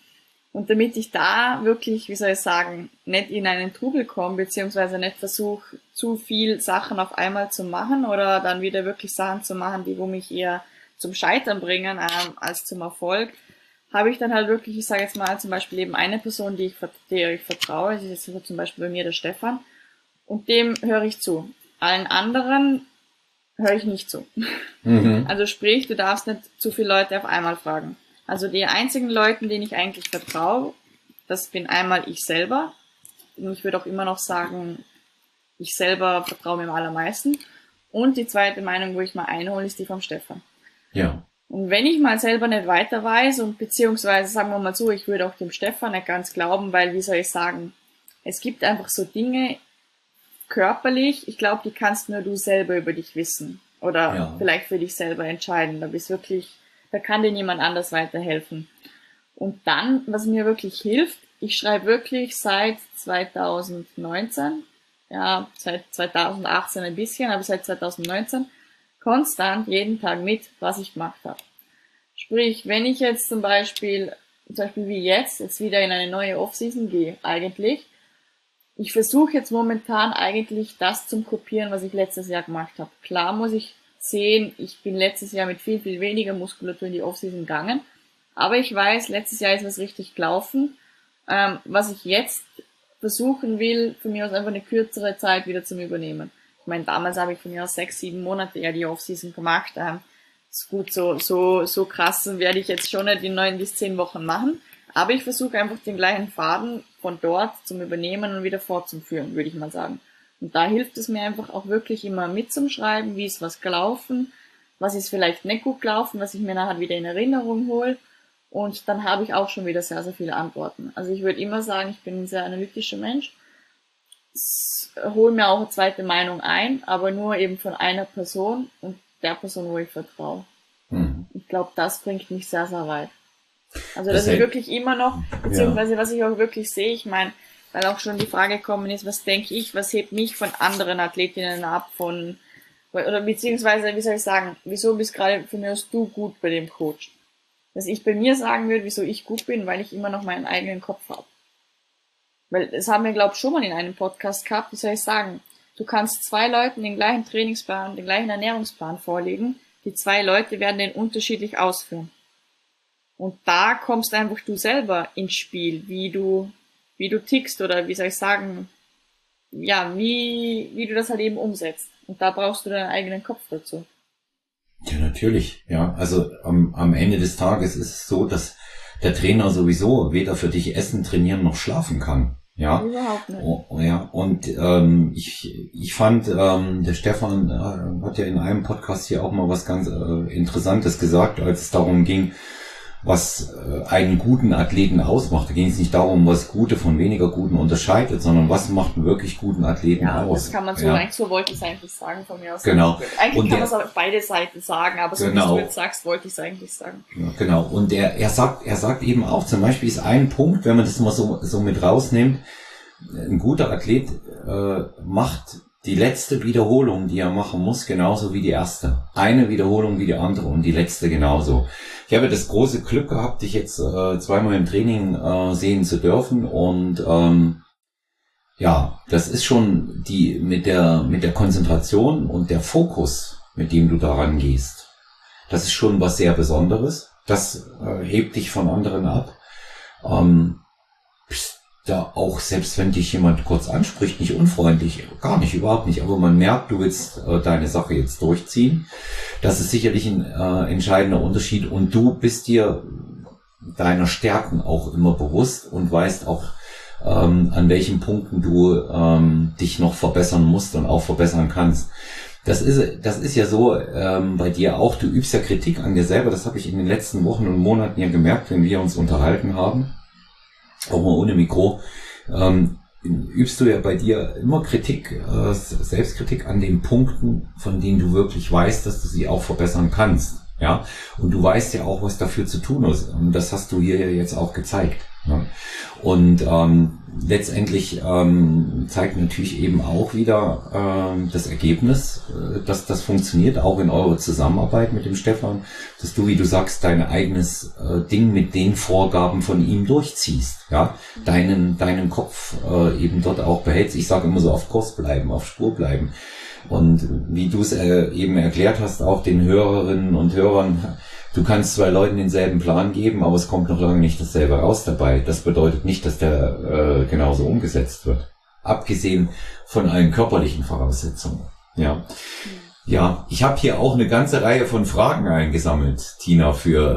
Und damit ich da wirklich, wie soll ich sagen, nicht in einen Trubel komme, beziehungsweise nicht versuche, zu viel Sachen auf einmal zu machen oder dann wieder wirklich Sachen zu machen, die wo mich eher zum Scheitern bringen ähm, als zum Erfolg, habe ich dann halt wirklich, ich sage jetzt mal zum Beispiel eben eine Person, die ich, der ich vertraue, das ist jetzt so zum Beispiel bei mir der Stefan, und dem höre ich zu. Allen anderen höre ich nicht zu. Mhm. Also sprich, du darfst nicht zu viele Leute auf einmal fragen. Also die einzigen Leuten, denen ich eigentlich vertraue, das bin einmal ich selber. Und ich würde auch immer noch sagen, ich selber vertraue mir am allermeisten. Und die zweite Meinung, wo ich mal einhole, ist die vom Stefan. Ja. Und wenn ich mal selber nicht weiter weiß und beziehungsweise sagen wir mal so, ich würde auch dem Stefan nicht ganz glauben, weil wie soll ich sagen, es gibt einfach so Dinge körperlich, ich glaube, die kannst nur du selber über dich wissen oder Ja. vielleicht für dich selber entscheiden. Da bist wirklich, da kann dir niemand anders weiterhelfen. Und dann, was mir wirklich hilft, ich schreibe wirklich seit zweitausendneunzehn, ja, seit zweitausendachtzehn ein bisschen, aber seit zweitausendneunzehn konstant jeden Tag mit, was ich gemacht habe. Sprich, wenn ich jetzt zum Beispiel, zum Beispiel wie jetzt, jetzt wieder in eine neue Off-Season gehe, eigentlich, ich versuche jetzt momentan eigentlich das zum Kopieren, was ich letztes Jahr gemacht habe. Klar muss ich sehen, ich bin letztes Jahr mit viel, viel weniger Muskulatur in die Off-Season gegangen, aber ich weiß, letztes Jahr ist was richtig gelaufen. Ähm, was ich jetzt versuchen will, von mir aus einfach eine kürzere Zeit wieder zum Übernehmen. Ich meine, damals habe ich von mir aus sechs, sieben Monate ja die Off-Season gemacht. Ähm, ist gut, so, so, so krass werde ich jetzt schon nicht in neun bis zehn Wochen machen. Aber ich versuche einfach den gleichen Faden von dort zum Übernehmen und wieder fortzuführen, würde ich mal sagen. Und da hilft es mir einfach auch wirklich immer mitzuschreiben, wie ist was gelaufen, was ist vielleicht nicht gut gelaufen, was ich mir nachher wieder in Erinnerung hole. Und dann habe ich auch schon wieder sehr, sehr viele Antworten. Also ich würde immer sagen, ich bin ein sehr analytischer Mensch. Hole mir auch eine zweite Meinung ein, aber nur eben von einer Person und der Person, wo ich vertraue. Mhm. Ich glaube, das bringt mich sehr, sehr weit. Also Das dass ich hält- wirklich immer noch, beziehungsweise was ich auch wirklich sehe, ich meine, weil auch schon die Frage gekommen ist, was denke ich, was hebt mich von anderen Athletinnen ab, von, oder beziehungsweise, wie soll ich sagen, wieso bist gerade für mich aus du gut bei dem Coach? Dass ich bei mir sagen würde, wieso ich gut bin, weil ich immer noch meinen eigenen Kopf habe. Weil das haben wir, glaube ich, schon mal in einem Podcast gehabt, wie soll ich sagen, du kannst zwei Leuten den gleichen Trainingsplan, den gleichen Ernährungsplan vorlegen, die zwei Leute werden den unterschiedlich ausführen. Und da kommst einfach du selber ins Spiel, wie du, wie du tickst oder wie soll ich sagen, ja, wie, wie du das halt eben umsetzt. Und da brauchst du deinen eigenen Kopf dazu. Ja, natürlich. Ja, also am, am Ende des Tages ist es so, dass der Trainer sowieso weder für dich essen, trainieren noch schlafen kann. Ja, Überhaupt nicht. oh, ja. Und ähm, ich ich fand, ähm, der Stefan äh, hat ja in einem Podcast hier auch mal was ganz äh, Interessantes gesagt, als es darum ging, was äh, einen guten Athleten ausmacht. Da ging es nicht darum, was gute von weniger guten unterscheidet, sondern was macht einen wirklich guten Athleten Ja, aus. das kann man so, ja. eigentlich so wollte ich es eigentlich sagen von mir aus. Genau. Eigentlich Und kann der- man es auf beide Seiten sagen, aber so Genau. wie du jetzt sagst, wollte ich es eigentlich sagen. Ja, genau. Und er, er sagt, er sagt eben auch, zum Beispiel ist ein Punkt, wenn man das mal so, so mit rausnimmt, ein guter Athlet äh, macht die letzte Wiederholung, die er machen muss, genauso wie die erste. Eine Wiederholung wie die andere und die letzte genauso. Ich habe das große Glück gehabt, dich jetzt äh, zweimal im Training äh, sehen zu dürfen und ähm, ja, das ist schon die mit der mit der Konzentration und der Fokus, mit dem du daran gehst. Das ist schon was sehr Besonderes. Das äh, hebt dich von anderen ab. Ähm, bist da auch, selbst wenn dich jemand kurz anspricht, nicht unfreundlich, gar nicht, überhaupt nicht. Aber man merkt, du willst äh, deine Sache jetzt durchziehen. Das ist sicherlich ein äh, entscheidender Unterschied. Und du bist dir deiner Stärken auch immer bewusst und weißt auch, ähm, an welchen Punkten du ähm, dich noch verbessern musst und auch verbessern kannst. Das ist, das ist ja so ähm, bei dir auch, du übst ja Kritik an dir selber, das habe ich in den letzten Wochen und Monaten ja gemerkt, wenn wir uns unterhalten haben, auch mal ohne Mikro, ähm, übst du ja bei dir immer Kritik, äh, Selbstkritik an den Punkten, von denen du wirklich weißt, dass du sie auch verbessern kannst. Ja, und du weißt ja auch, was dafür zu tun ist. Und das hast du hier ja jetzt auch gezeigt. Ja? Und ähm, letztendlich ähm, zeigt natürlich eben auch wieder ähm, das Ergebnis, äh, dass das funktioniert, auch in eurer Zusammenarbeit mit dem Stefan, dass du, wie du sagst, dein eigenes äh, Ding mit den Vorgaben von ihm durchziehst. Ja, deinen deinen Kopf äh, eben dort auch behältst. Ich sage immer so, auf Kurs bleiben, auf Spur bleiben. Und wie du es äh, eben erklärt hast, auch den Hörerinnen und Hörern, du kannst zwei Leuten denselben Plan geben, aber es kommt noch lange nicht dasselbe raus dabei. Das bedeutet nicht, dass der äh, genauso umgesetzt wird. Abgesehen von allen körperlichen Voraussetzungen. Ja, ja. Ich habe hier auch eine ganze Reihe von Fragen eingesammelt, Tina,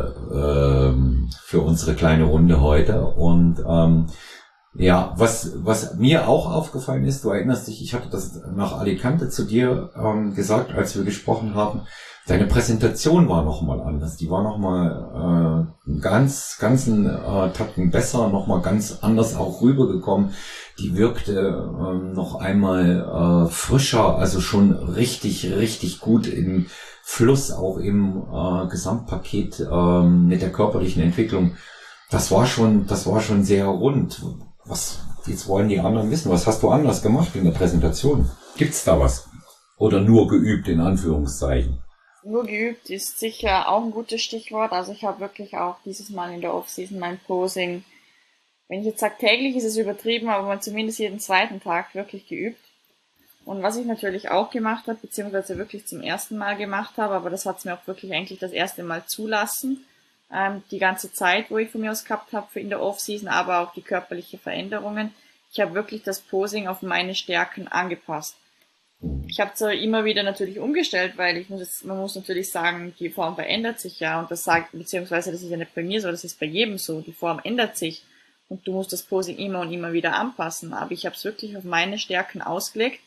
für ähm, für unsere kleine Runde heute. Und ähm, ja, was was mir auch aufgefallen ist, du erinnerst dich, ich hatte das nach Alicante zu dir ähm, gesagt, als wir gesprochen haben, deine Präsentation war nochmal anders, die war nochmal äh, ganz, ganzen äh, Tacken besser, nochmal ganz anders auch rübergekommen, die wirkte äh, noch einmal äh, frischer, also schon richtig, richtig gut im Fluss, auch im äh, Gesamtpaket äh, mit der körperlichen Entwicklung. Das war schon, das war schon sehr rund. Was, jetzt wollen die anderen wissen, was hast du anders gemacht in der Präsentation? Gibt's da was? Oder nur geübt, in Anführungszeichen? Nur geübt ist sicher auch ein gutes Stichwort. Also ich habe wirklich auch dieses Mal in der Offseason mein Posing, wenn ich jetzt sage täglich, ist es übertrieben, aber man zumindest jeden zweiten Tag wirklich geübt. Und was ich natürlich auch gemacht habe, beziehungsweise wirklich zum ersten Mal gemacht habe, aber das hat es mir auch wirklich eigentlich das erste Mal zulassen, ähm, die ganze Zeit, wo ich von mir aus gehabt habe für in der Offseason, aber auch die körperlichen Veränderungen. Ich habe wirklich das Posing auf meine Stärken angepasst. Ich habe zwar immer wieder natürlich umgestellt, weil ich muss jetzt, man muss natürlich sagen, die Form verändert sich ja und das sagt, beziehungsweise das ist ja nicht bei mir so, das ist bei jedem so, die Form ändert sich und du musst das Posing immer und immer wieder anpassen, aber ich habe es wirklich auf meine Stärken ausgelegt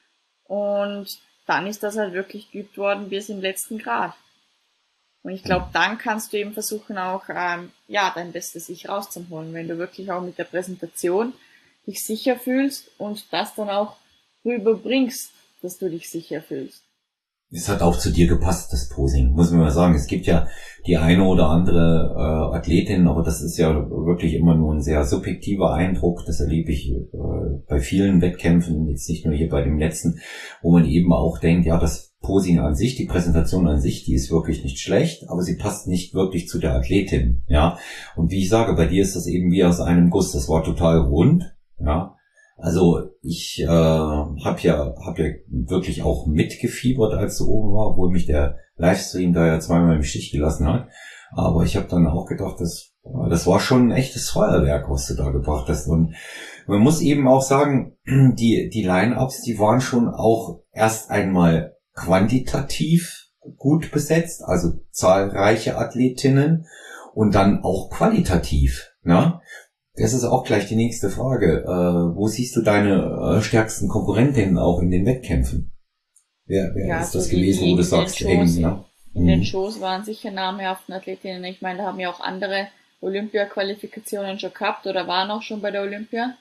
und dann ist das halt wirklich geübt worden bis im letzten Grad. Und ich glaube, dann kannst du eben versuchen auch, ähm, ja, dein bestes Ich rauszuholen, wenn du wirklich auch mit der Präsentation dich sicher fühlst und das dann auch rüberbringst, dass du dich sicher fühlst. Es hat auch zu dir gepasst, das Posing, muss man mal sagen. Es gibt ja die eine oder andere äh, Athletin, aber das ist ja wirklich immer nur ein sehr subjektiver Eindruck. Das erlebe ich äh, bei vielen Wettkämpfen, jetzt nicht nur hier bei dem letzten, wo man eben auch denkt, ja, das Posing an sich, die Präsentation an sich, die ist wirklich nicht schlecht, aber sie passt nicht wirklich zu der Athletin, ja. Und wie ich sage, bei dir ist das eben wie aus einem Guss. Das war total rund, ja. Also ich äh, habe ja hab ja wirklich auch mitgefiebert, als du oben war, obwohl mich der Livestream da ja zweimal im Stich gelassen hat. Aber ich habe dann auch gedacht, das, das war schon ein echtes Feuerwerk, was du da gebracht hast. Und man muss eben auch sagen, die die Line-Ups, die waren schon auch erst einmal quantitativ gut besetzt, also zahlreiche Athletinnen und dann auch qualitativ, ne? Das ist auch gleich die nächste Frage. Äh, wo siehst du deine äh, stärksten Konkurrentinnen auch in den Wettkämpfen? Wer, wer Ja, ist so das die, gewesen, die wo du in den sagst, eng, Shows, ne? in den Mhm. Shows waren sicher namhaften Athletinnen. Ich meine, da haben ja auch andere Olympia-Qualifikationen schon gehabt oder waren auch schon bei der Olympia.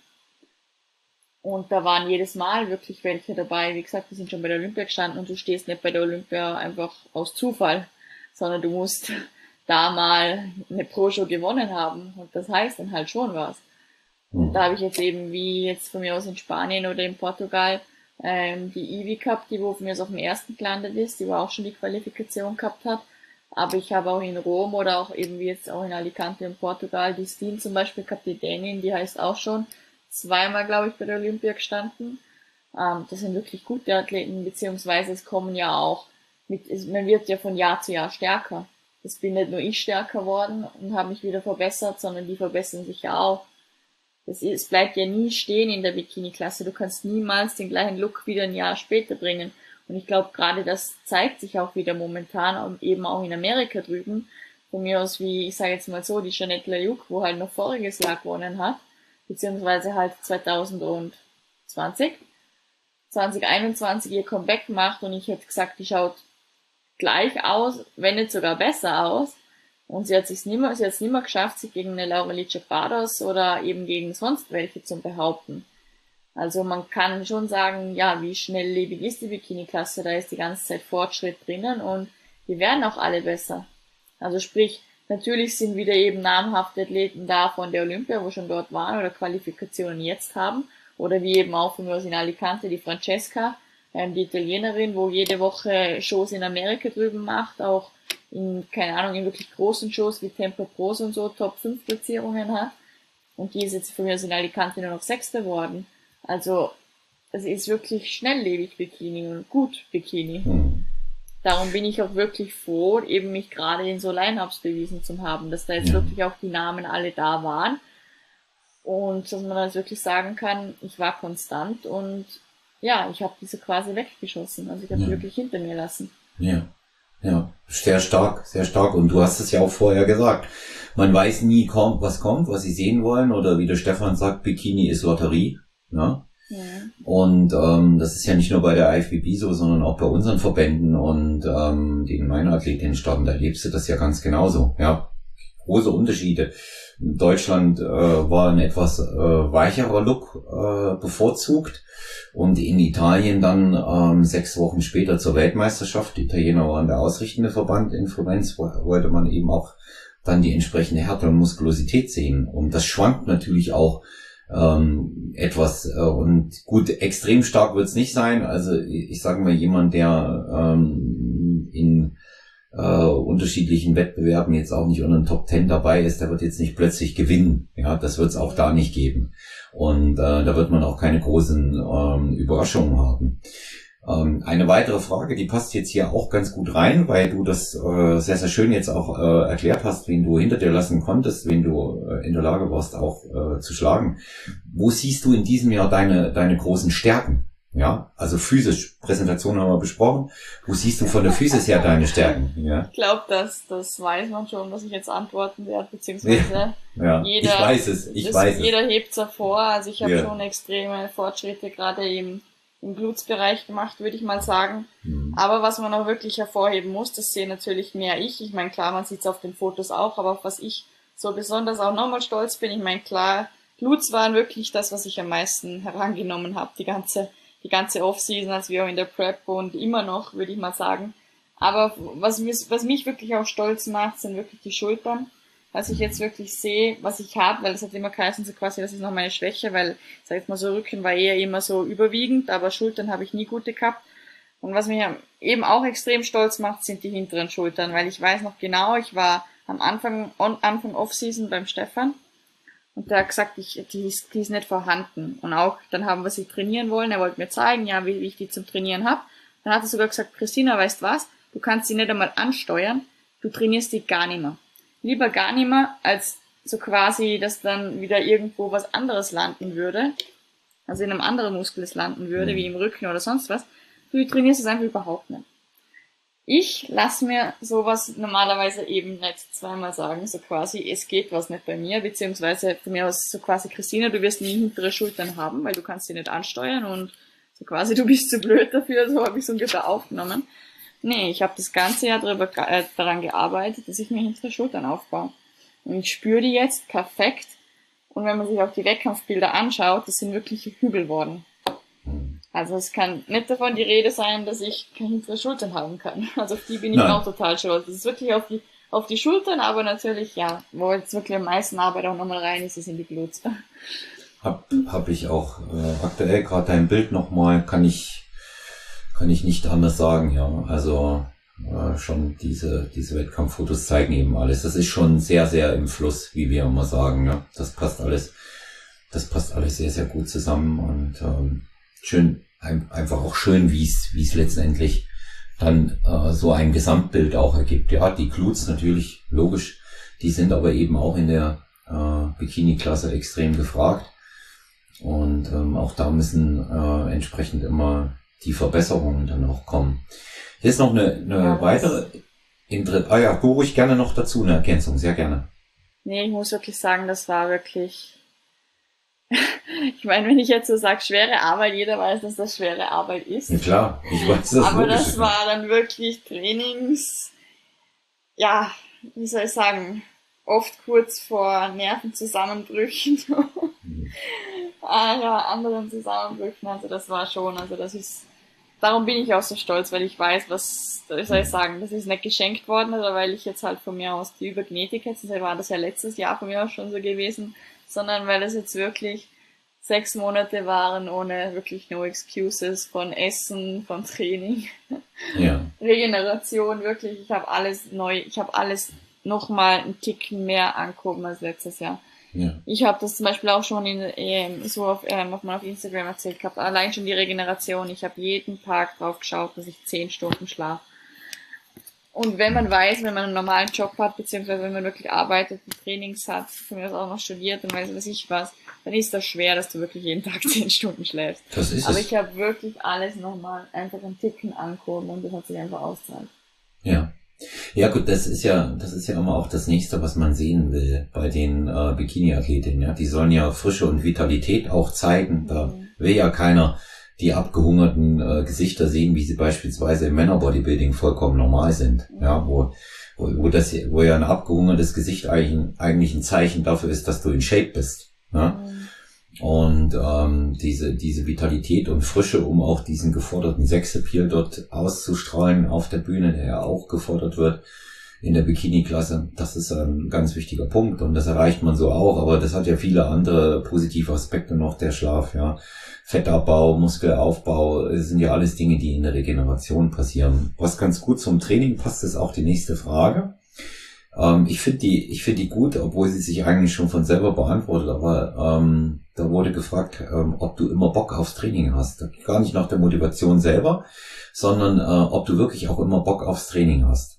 Und da waren jedes Mal wirklich welche dabei. Wie gesagt, die sind schon bei der Olympia gestanden und du stehst nicht bei der Olympia einfach aus Zufall, sondern du musst da mal eine Pro-Show gewonnen haben. Und das heißt dann halt schon was. Und da Mhm. habe ich jetzt eben, wie jetzt von mir aus in Spanien oder in Portugal, ähm, die Ivy Cup, die wo von mir aus auf dem ersten gelandet ist, die wo auch schon die Qualifikation gehabt hat. Aber ich habe auch in Rom oder auch eben wie jetzt auch in Alicante in Portugal die Steen zum Beispiel gehabt, die Dänin, die heißt auch schon zweimal, glaube ich, bei der Olympia gestanden. Ähm, das sind wirklich gute Athleten, beziehungsweise es kommen ja auch mit, es, man wird ja von Jahr zu Jahr stärker. Es bin nicht nur ich stärker worden und habe mich wieder verbessert, sondern die verbessern sich ja auch. Das ist, es bleibt ja nie stehen in der Bikini-Klasse. Du kannst niemals den gleichen Look wieder ein Jahr später bringen. Und ich glaube, gerade das zeigt sich auch wieder momentan, eben auch in Amerika drüben. Von mir aus, wie ich sage jetzt mal so, die Jeanette Layuk, wo halt noch voriges Jahr gewonnen hat, beziehungsweise halt zwanzig zwanzig, zwanzig einundzwanzig ihr Comeback macht und ich hätte gesagt, die schaut gleich aus, wenn nicht sogar besser aus. Und sie hat sich's nimmer, sie hat es nimmer geschafft, sich gegen eine Laureli Chapados oder eben gegen sonst welche zu behaupten. Also man kann schon sagen, ja, wie schnelllebig ist die Bikini-Klasse, da ist die ganze Zeit Fortschritt drinnen und die werden auch alle besser. Also sprich, natürlich sind wieder eben namhafte Athleten da von der Olympia, wo schon dort waren oder Qualifikationen jetzt haben. Oder wie eben auch von mir aus in Alicante die Francesca, ähm, die Italienerin, wo jede Woche Shows in Amerika drüben macht, auch in, keine Ahnung, in wirklich großen Shows wie Tempo Pros und so Top fünf Platzierungen hat. Und die ist jetzt von mir aus in Alicante nur noch Sechste geworden. Also, es ist wirklich schnelllebig Bikini und gut Bikini. Mhm. Darum bin ich auch wirklich froh, eben mich gerade in so Line-Ups bewiesen zu haben, dass da jetzt Ja. wirklich auch die Namen alle da waren. Und dass man dann wirklich sagen kann, ich war konstant und ja, ich habe diese quasi weggeschossen. Also ich habe Ja. die wirklich hinter mir lassen. Ja, ja, sehr stark, sehr stark. Und du hast es ja auch vorher gesagt. Man weiß nie, kommt, was kommt, was sie sehen wollen. Oder wie der Stefan sagt, Bikini ist Lotterie. Ne? Ja. Und ähm, das ist ja nicht nur bei der I F B B so, sondern auch bei unseren Verbänden und ähm, die in meiner Athletinnenstaaten, da erlebst du das ja ganz genauso. Ja, große Unterschiede. In Deutschland äh, war ein etwas äh, weicherer Look äh, bevorzugt und in Italien dann ähm, sechs Wochen später zur Weltmeisterschaft, die Italiener waren der ausrichtende Verband in Florenz, wo, wollte man eben auch dann die entsprechende Härte und Muskulosität sehen. Und das schwankt natürlich auch ähm, etwas äh, und gut, extrem stark wird es nicht sein. Also ich, ich sage mal, jemand, der ähm, in äh, unterschiedlichen Wettbewerben jetzt auch nicht unter den Top Ten dabei ist, der wird jetzt nicht plötzlich gewinnen. Ja, das wird es auch da nicht geben. Und äh, da wird man auch keine großen ähm, Überraschungen haben. Ähm, eine weitere Frage, die passt jetzt hier auch ganz gut rein, weil du das äh, sehr, sehr schön jetzt auch äh, erklärt hast, wen du hinter dir lassen konntest, wen du äh, in der Lage warst auch äh, zu schlagen. Wo siehst du in diesem Jahr deine deine großen Stärken? Ja, also physisch, Präsentation haben wir besprochen. Wo siehst du von der Physis her deine Stärken? Ja. Ich glaube, das, das weiß man schon, was ich jetzt antworten werde, beziehungsweise Ja, jeder, ich weiß es, ich das, weiß jeder es. hebt's hervor. Also ich habe Ja. schon extreme Fortschritte gerade im, im Blutsbereich gemacht, würde ich mal sagen. Hm. Aber was man auch wirklich hervorheben muss, das sehe natürlich mehr ich. Ich meine, klar, man sieht's auf den Fotos auch, aber auf was ich so besonders auch nochmal stolz bin, ich meine, klar, Bluts waren wirklich das, was ich am meisten herangenommen habe, die ganze die ganze Offseason, als wir auch in der Prep und immer noch, würde ich mal sagen. Aber was, mir, was mich wirklich auch stolz macht, sind wirklich die Schultern. Was ich jetzt wirklich sehe, was ich habe, weil es hat immer geheißen, so quasi, das ist noch meine Schwäche, weil, sag ich mal so, Rücken war eher immer so überwiegend, aber Schultern habe ich nie gute gehabt. Und was mich eben auch extrem stolz macht, sind die hinteren Schultern, weil ich weiß noch genau, ich war am Anfang, on, Anfang Offseason beim Stefan. Und der hat gesagt, ich, die, ist, die ist nicht vorhanden. Und auch, dann haben wir sie trainieren wollen. Er wollte mir zeigen, ja, wie, wie ich die zum Trainieren habe. Dann hat er sogar gesagt, Christina, weißt was? Du kannst sie nicht einmal ansteuern. Du trainierst die gar nicht mehr. Lieber gar nicht mehr, als so quasi, dass dann wieder irgendwo was anderes landen würde. Also in einem anderen Muskel es landen würde, Mhm. wie im Rücken oder sonst was. Du trainierst es einfach überhaupt nicht. Ich lasse mir sowas normalerweise eben nicht zweimal sagen, so quasi, es geht was nicht bei mir, beziehungsweise von mir aus so quasi, Christina, du wirst nie hintere Schultern haben, weil du kannst sie nicht ansteuern und so quasi, du bist zu blöd dafür, so habe ich es ungefähr aufgenommen. Nee, ich habe das ganze Jahr darüber, äh, daran gearbeitet, dass ich mir hintere Schultern aufbaue. Und ich spüre die jetzt perfekt. Und wenn man sich auch die Wettkampfbilder anschaut, das sind wirkliche Hügel worden. Also es kann nicht davon die Rede sein, dass ich keine hintere Schultern haben kann. Also auf die bin ich Nein. auch total stolz. Das ist wirklich auf die, auf die Schultern, aber natürlich, ja, wo jetzt wirklich am meisten Arbeit auch nochmal rein ist, ist in die Glutes. Hab, hab ich auch äh, aktuell gerade dein Bild nochmal, kann ich, kann ich nicht anders sagen, ja. Also äh, schon diese, diese Wettkampffotos zeigen eben alles. Das ist schon sehr, sehr im Fluss, wie wir immer sagen, ne? Das passt alles, das passt alles sehr, sehr gut zusammen und ähm, schön, ein, einfach auch schön, wie es, wie es letztendlich dann äh, so ein Gesamtbild auch ergibt. Ja, die Glutes natürlich, logisch, die sind aber eben auch in der äh, Bikini-Klasse extrem gefragt. Und ähm, auch da müssen äh, entsprechend immer die Verbesserungen dann auch kommen. Hier ist noch eine, eine Ja, weitere, Inter- ah ja, du ruhig gerne noch dazu, eine Ergänzung, sehr gerne. Nee, ich muss wirklich sagen, das war wirklich, ich meine, wenn ich jetzt so sage, schwere Arbeit, jeder weiß, dass das schwere Arbeit ist. Ja klar, ich weiß das. Aber logisch das ist. war dann wirklich Trainings, ja, wie soll ich sagen, oft kurz vor Nervenzusammenbrüchen, ah, ja, anderen Zusammenbrüchen, also das war schon, also das ist, darum bin ich auch so stolz, weil ich weiß, was, wie soll ich sagen, das ist nicht geschenkt worden, oder weil ich jetzt halt von mir aus die Übergenetik hätte, deshalb war das ja letztes Jahr von mir aus schon so gewesen, sondern weil es jetzt wirklich sechs Monate waren ohne wirklich no excuses von Essen, von Training, Ja. Regeneration, wirklich, ich habe alles neu, ich habe alles nochmal einen Ticken mehr angehoben als letztes Jahr. Ja. Ich habe das zum Beispiel auch schon in, ähm, so auf, ähm, auf, mal auf Instagram erzählt gehabt, allein schon die Regeneration. Ich habe jeden Tag drauf geschaut, dass ich zehn Stunden schlafe. Und wenn man weiß, wenn man einen normalen Job hat, beziehungsweise wenn man wirklich arbeitet, und Trainings hat, von mir aus auch noch studiert und weiß was ich was, dann ist das schwer, dass du wirklich jeden Tag zehn Stunden schläfst. Das ist Aber es. ich habe wirklich alles nochmal einfach einen Ticken angehoben und das hat sich einfach ausgezahlt. Ja. Ja gut, das ist ja, das ist ja immer auch das Nächste, was man sehen will bei den äh, Bikini-Athletinnen. Ja, die sollen ja Frische und Vitalität auch zeigen. Da Mhm. will ja keiner die abgehungerten äh, Gesichter sehen, wie sie beispielsweise im Männerbodybuilding vollkommen normal sind. Ja, wo, wo, wo das, wo ja ein abgehungertes Gesicht eigentlich, eigentlich ein Zeichen dafür ist, dass du in Shape bist. Ja? Mhm. Und ähm, diese diese Vitalität und Frische, um auch diesen geforderten Sexappeal dort auszustrahlen auf der Bühne, der ja auch gefordert wird in der Bikini-Klasse, das ist ein ganz wichtiger Punkt und das erreicht man so auch, aber das hat ja viele andere positive Aspekte noch, der Schlaf, ja. Fettabbau, Muskelaufbau, das sind ja alles Dinge, die in der Regeneration passieren. Was ganz gut zum Training passt, ist auch die nächste Frage. Ähm, ich finde die, ich finde die gut, obwohl sie sich eigentlich schon von selber beantwortet, aber ähm, da wurde gefragt, ähm, ob du immer Bock aufs Training hast. Gar nicht nach der Motivation selber, sondern äh, ob du wirklich auch immer Bock aufs Training hast.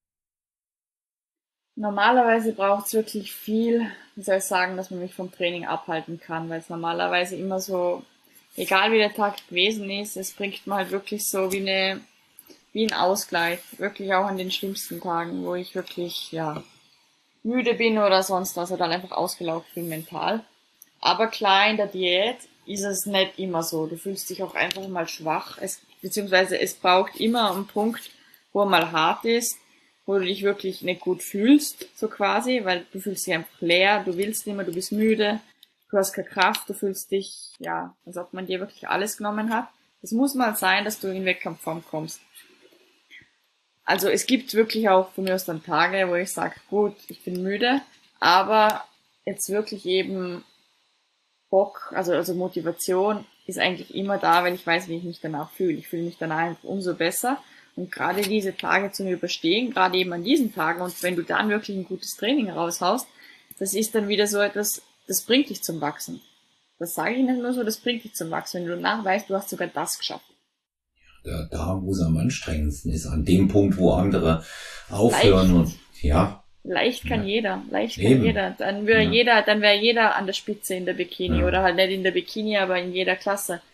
Normalerweise braucht es wirklich viel, wie soll ich sagen, dass man mich vom Training abhalten kann, weil es normalerweise immer so, egal wie der Tag gewesen ist, es bringt mir halt wirklich so wie eine, wie ein Ausgleich, wirklich auch an den schlimmsten Tagen, wo ich wirklich, ja, müde bin oder sonst was, oder einfach ausgelaugt bin mental. Aber klar, in der Diät ist es nicht immer so. Du fühlst dich auch einfach mal schwach, es, beziehungsweise es braucht immer einen Punkt, wo er mal hart ist, wo du dich wirklich nicht gut fühlst, so quasi, weil du fühlst dich einfach leer, du willst nicht mehr, du bist müde, du hast keine Kraft, du fühlst dich, ja, als ob man dir wirklich alles genommen hat. Es muss mal sein, dass du in Wettkampfform kommst. Also es gibt wirklich auch von mir aus dann Tage, wo ich sage, gut, ich bin müde, aber jetzt wirklich eben Bock, also, also Motivation ist eigentlich immer da, weil ich weiß, wie ich mich danach fühle. Ich fühle mich danach einfach umso besser. Und gerade diese Tage zu überstehen, gerade eben an diesen Tagen, und wenn du dann wirklich ein gutes Training raushaust, das ist dann wieder so etwas, das bringt dich zum Wachsen. Das sage ich nicht nur so, das bringt dich zum Wachsen, wenn du danach weißt, du hast sogar das geschafft. Da, da wo es am anstrengendsten ist, an dem Punkt, wo andere aufhören Leicht. und ja. Leicht kann Ja. jeder, leicht kann Eben. jeder. Dann wäre Ja. jeder, dann wäre jeder an der Spitze in der Bikini Ja. oder halt nicht in der Bikini, aber in jeder Klasse.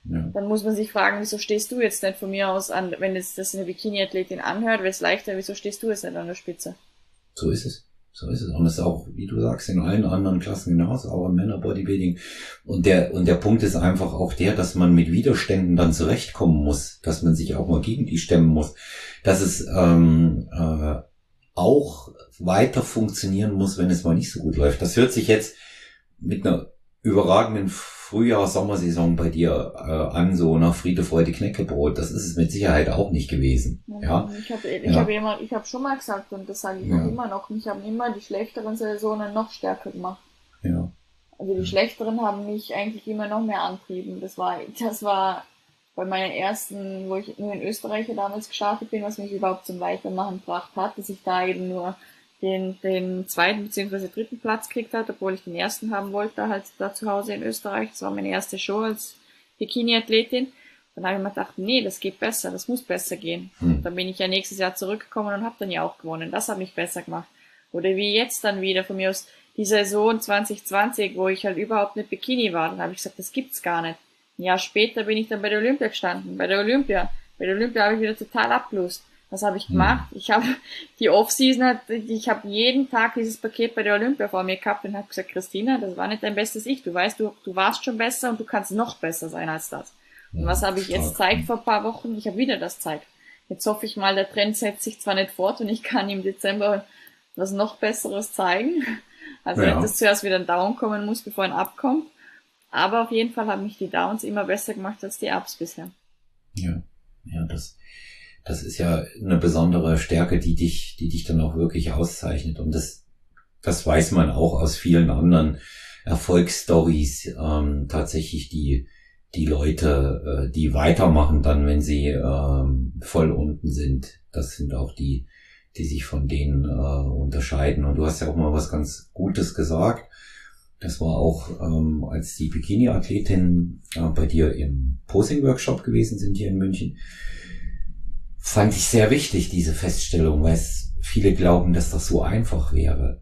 Ja. Dann muss man sich fragen, wieso stehst du jetzt nicht von mir aus an, wenn es das eine Bikini-Athletin anhört, wäre es leichter, wieso stehst du jetzt nicht an der Spitze? So ist es. So ist es. Und es ist auch, wie du sagst, in allen anderen Klassen genauso, auch im Männer-Bodybuilding. Und der, und der Punkt ist einfach auch der, dass man mit Widerständen dann zurechtkommen muss, dass man sich auch mal gegen die stemmen muss, dass es ähm, äh, auch weiter funktionieren muss, wenn es mal nicht so gut läuft. Das hört sich jetzt mit einer überragenden Frühjahr-Sommersaison bei dir äh, an, so nach Friede, Freude, Knäckebrot. Das ist es mit Sicherheit auch nicht gewesen. Ja. Ich habe ich ja. hab immer, ich habe schon mal gesagt, und das sage ich ja. auch immer noch, mich haben immer die schlechteren Saisonen noch stärker gemacht. Ja. Also die schlechteren haben mich eigentlich immer noch mehr antrieben. Das war, das war bei meinen ersten, wo ich nur in Österreich damals gestartet bin, was mich überhaupt zum Weitermachen gebracht hat, dass ich da eben nur den, den zweiten bzw. dritten Platz gekriegt hat, obwohl ich den ersten haben wollte, halt da zu Hause in Österreich. Das war meine erste Show als Bikini-Athletin. Dann habe ich mir gedacht, nee, das geht besser, das muss besser gehen. Hm. Dann bin ich ja nächstes Jahr zurückgekommen und habe dann ja auch gewonnen. Das hat mich besser gemacht. Oder wie jetzt dann wieder von mir aus die Saison zwanzig zwanzig, wo ich halt überhaupt nicht Bikini war. Dann habe ich gesagt, das gibt's gar nicht. Ein Jahr später bin ich dann bei der Olympia gestanden. Bei der Olympia. Bei der Olympia habe ich wieder total abgelöst. Was habe ich gemacht? Ich habe die Off-Season, hat, ich habe jeden Tag dieses Paket bei der Olympia vor mir gehabt und habe gesagt, Christina, das war nicht dein bestes Ich. Du weißt, du, du warst schon besser und du kannst noch besser sein als das. Und was habe ich jetzt gezeigt vor ein paar Wochen? Ich habe wieder das gezeigt. Jetzt hoffe ich mal, der Trend setzt sich zwar nicht fort und ich kann im Dezember was noch Besseres zeigen. Also ja. Nicht, dass zuerst wieder ein Down kommen muss, bevor ein Up kommt. Aber auf jeden Fall haben mich die Downs immer besser gemacht als die Ups bisher. Ja, ja, das... Das ist ja eine besondere Stärke, die dich, die dich dann auch wirklich auszeichnet. Und das, das weiß man auch aus vielen anderen Erfolgsstories, ähm, tatsächlich die, die Leute, äh, die weitermachen dann, wenn sie, ähm, voll unten sind. Das sind auch die, die sich von denen, äh, unterscheiden. Und du hast ja auch mal was ganz Gutes gesagt. Das war auch, ähm, als die Bikini-Athletinnen äh, bei dir im Posing-Workshop gewesen sind hier in München. Fand ich sehr wichtig, diese Feststellung, weil es viele glauben, dass das so einfach wäre.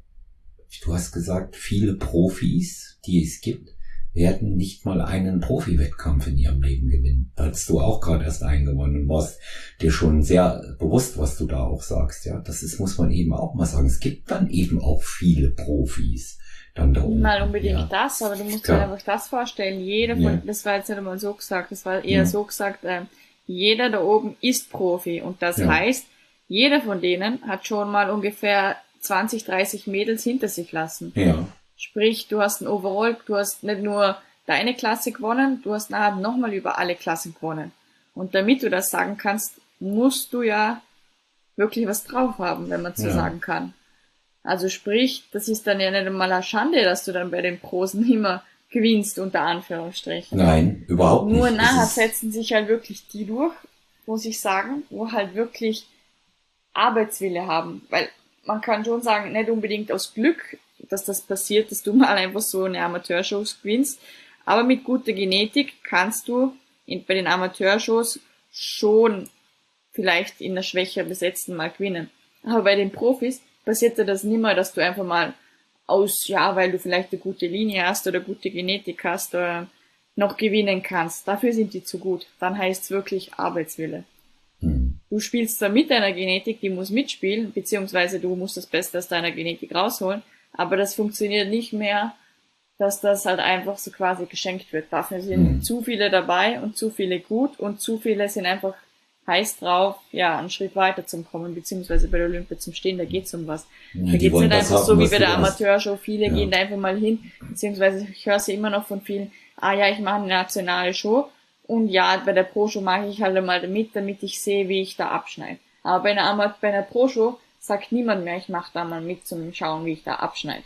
Du hast gesagt, viele Profis, die es gibt, werden nicht mal einen Profi-Wettkampf in ihrem Leben gewinnen. Da hast du auch gerade erst eingewonnen und warst dir schon sehr bewusst, was du da auch sagst. Ja, das ist, muss man eben auch mal sagen. Es gibt dann eben auch viele Profis. Dann da nicht mal unbedingt ja. das, aber du musst dir ja. einfach das vorstellen. Jeder von, ja. das war jetzt nicht einmal so gesagt, das war eher ja. so gesagt, äh, jeder da oben ist Profi und das ja. heißt, jeder von denen hat schon mal ungefähr zwanzig, dreißig Mädels hinter sich lassen. Ja. Sprich, du hast ein Overall, du hast nicht nur deine Klasse gewonnen, du hast nachher nochmal über alle Klassen gewonnen. Und damit du das sagen kannst, musst du ja wirklich was drauf haben, wenn man so ja. sagen kann. Also sprich, das ist dann ja nicht einmal eine Schande, dass du dann bei den Prosen immer gewinnst, unter Anführungsstrichen. Nein, überhaupt nicht. Nur nachher setzen sich halt wirklich die durch, muss ich sagen, wo halt wirklich Arbeitswille haben. Weil man kann schon sagen, nicht unbedingt aus Glück, dass das passiert, dass du mal einfach so eine Amateurshow gewinnst, aber mit guter Genetik kannst du in, bei den Amateurshows schon vielleicht in der schwächer besetzten mal gewinnen. Aber bei den Profis passiert ja das nicht mehr, dass du einfach mal aus, ja, weil du vielleicht eine gute Linie hast oder gute Genetik hast, oder noch gewinnen kannst. Dafür sind die zu gut. Dann heißt es wirklich Arbeitswille. Mhm. Du spielst zwar mit deiner Genetik, die muss mitspielen, beziehungsweise du musst das Beste aus deiner Genetik rausholen, aber das funktioniert nicht mehr, dass das halt einfach so quasi geschenkt wird. Dafür sind Mhm. zu viele dabei und zu viele gut und zu viele sind einfach heiß drauf, ja, einen Schritt weiter zum Kommen, beziehungsweise bei der Olympia zum Stehen, da geht's um was. Ja, da geht's nicht einfach haben, so wie bei der hast. Amateurshow, viele ja. gehen da einfach mal hin, beziehungsweise ich höre sie immer noch von vielen, ah ja, ich mache eine nationale Show und ja, bei der Pro-Show mache ich halt mal mit, damit ich sehe, wie ich da abschneide. Aber bei einer, Ama- bei einer Pro-Show sagt niemand mehr, ich mache da mal mit zum Schauen, wie ich da abschneide.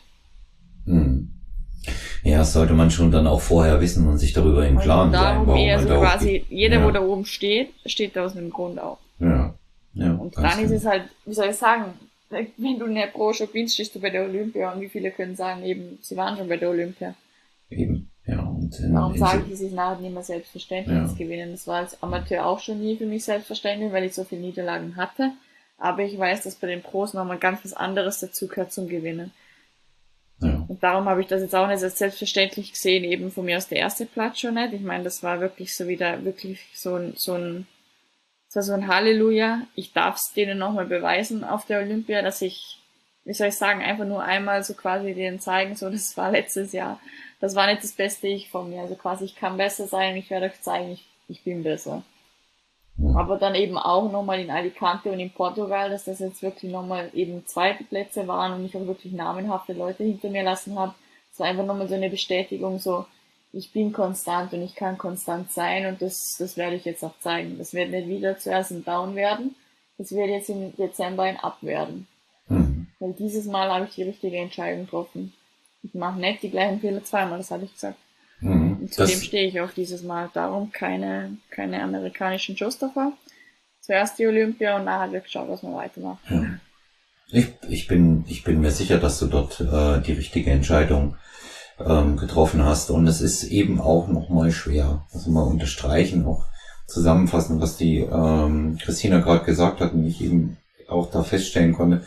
Hm. Ja, das sollte man schon dann auch vorher wissen und sich darüber im Klaren sein, warum eher man so da quasi, aufgeht. jeder, ja. wo da oben steht, steht da aus einem Grund auf. Ja. Ja, und dann ist es halt, wie soll ich sagen, wenn du eine Pro-Show gewinnst, stehst du bei der Olympia und wie viele können sagen, eben, sie waren schon bei der Olympia. Eben, ja. Und in, Warum in sage so ich, es ist nachher nicht mehr selbstverständlich, ja. das Gewinnen. Das war als Amateur auch schon nie für mich selbstverständlich, weil ich so viele Niederlagen hatte. Aber ich weiß, dass bei den Pros nochmal ganz was anderes dazu gehört zum Gewinnen. Ja. Und darum habe ich das jetzt auch nicht als selbstverständlich gesehen, eben von mir aus der erste Platz schon nicht. Ich meine, das war wirklich so wieder, wirklich so ein, so ein, das war so ein Halleluja. Ich darf es denen nochmal beweisen auf der Olympia, dass ich, wie soll ich sagen, einfach nur einmal so quasi denen zeigen, so, das war letztes Jahr. Das war nicht das beste Ich von mir. Also quasi, ich kann besser sein und ich werde euch zeigen, ich, ich bin besser. Aber dann eben auch nochmal in Alicante und in Portugal, dass das jetzt wirklich nochmal eben zweite Plätze waren und ich auch wirklich namenhafte Leute hinter mir lassen habe. Es war einfach nochmal so eine Bestätigung, so, ich bin konstant und ich kann konstant sein und das, das werde ich jetzt auch zeigen. Das wird nicht wieder zuerst ein Down werden, das wird jetzt im Dezember ein Up werden. Mhm. Weil dieses Mal habe ich die richtige Entscheidung getroffen. Ich mache nicht die gleichen Fehler zweimal, das hatte ich gesagt. Mhm. Und zudem stehe ich auch dieses Mal. Darum keine, keine amerikanischen Shows davor. Zuerst die Olympia und nachher wird geschaut, was man weitermacht. Ja. Ich, ich bin, ich bin mir sicher, dass du dort äh, die richtige Entscheidung ähm, getroffen hast. Und es ist eben auch nochmal schwer. Also mal unterstreichen, auch zusammenfassen, was die ähm, Christina gerade gesagt hat und ich eben auch da feststellen konnte.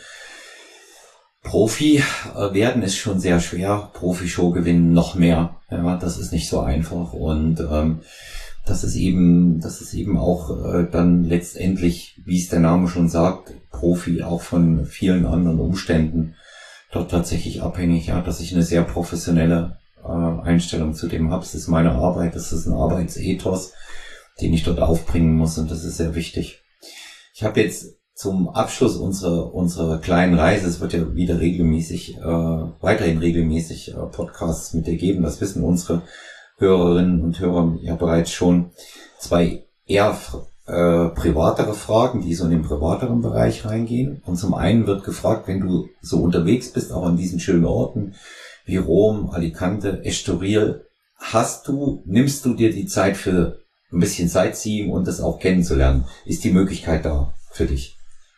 Profi werden ist schon sehr schwer, Profi-Show gewinnen noch mehr. Ja, das ist nicht so einfach und ähm, das ist eben, das ist eben auch äh, dann letztendlich, wie es der Name schon sagt, Profi auch von vielen anderen Umständen dort tatsächlich abhängig. Ja, dass ich eine sehr professionelle äh, Einstellung zu dem habe. Es ist meine Arbeit, das ist ein Arbeitsethos, den ich dort aufbringen muss und das ist sehr wichtig. Ich habe jetzt zum Abschluss unserer unserer kleinen Reise, es wird ja wieder regelmäßig, äh, weiterhin regelmäßig äh, Podcasts mit dir geben, das wissen unsere Hörerinnen und Hörer ja bereits schon, zwei eher äh, privatere Fragen, die so in den privateren Bereich reingehen. Und zum einen wird gefragt, wenn du so unterwegs bist, auch an diesen schönen Orten wie Rom, Alicante, Estoril, hast du, nimmst du dir die Zeit für ein bisschen Sightseeing und das auch kennenzulernen? Ist die Möglichkeit da für dich?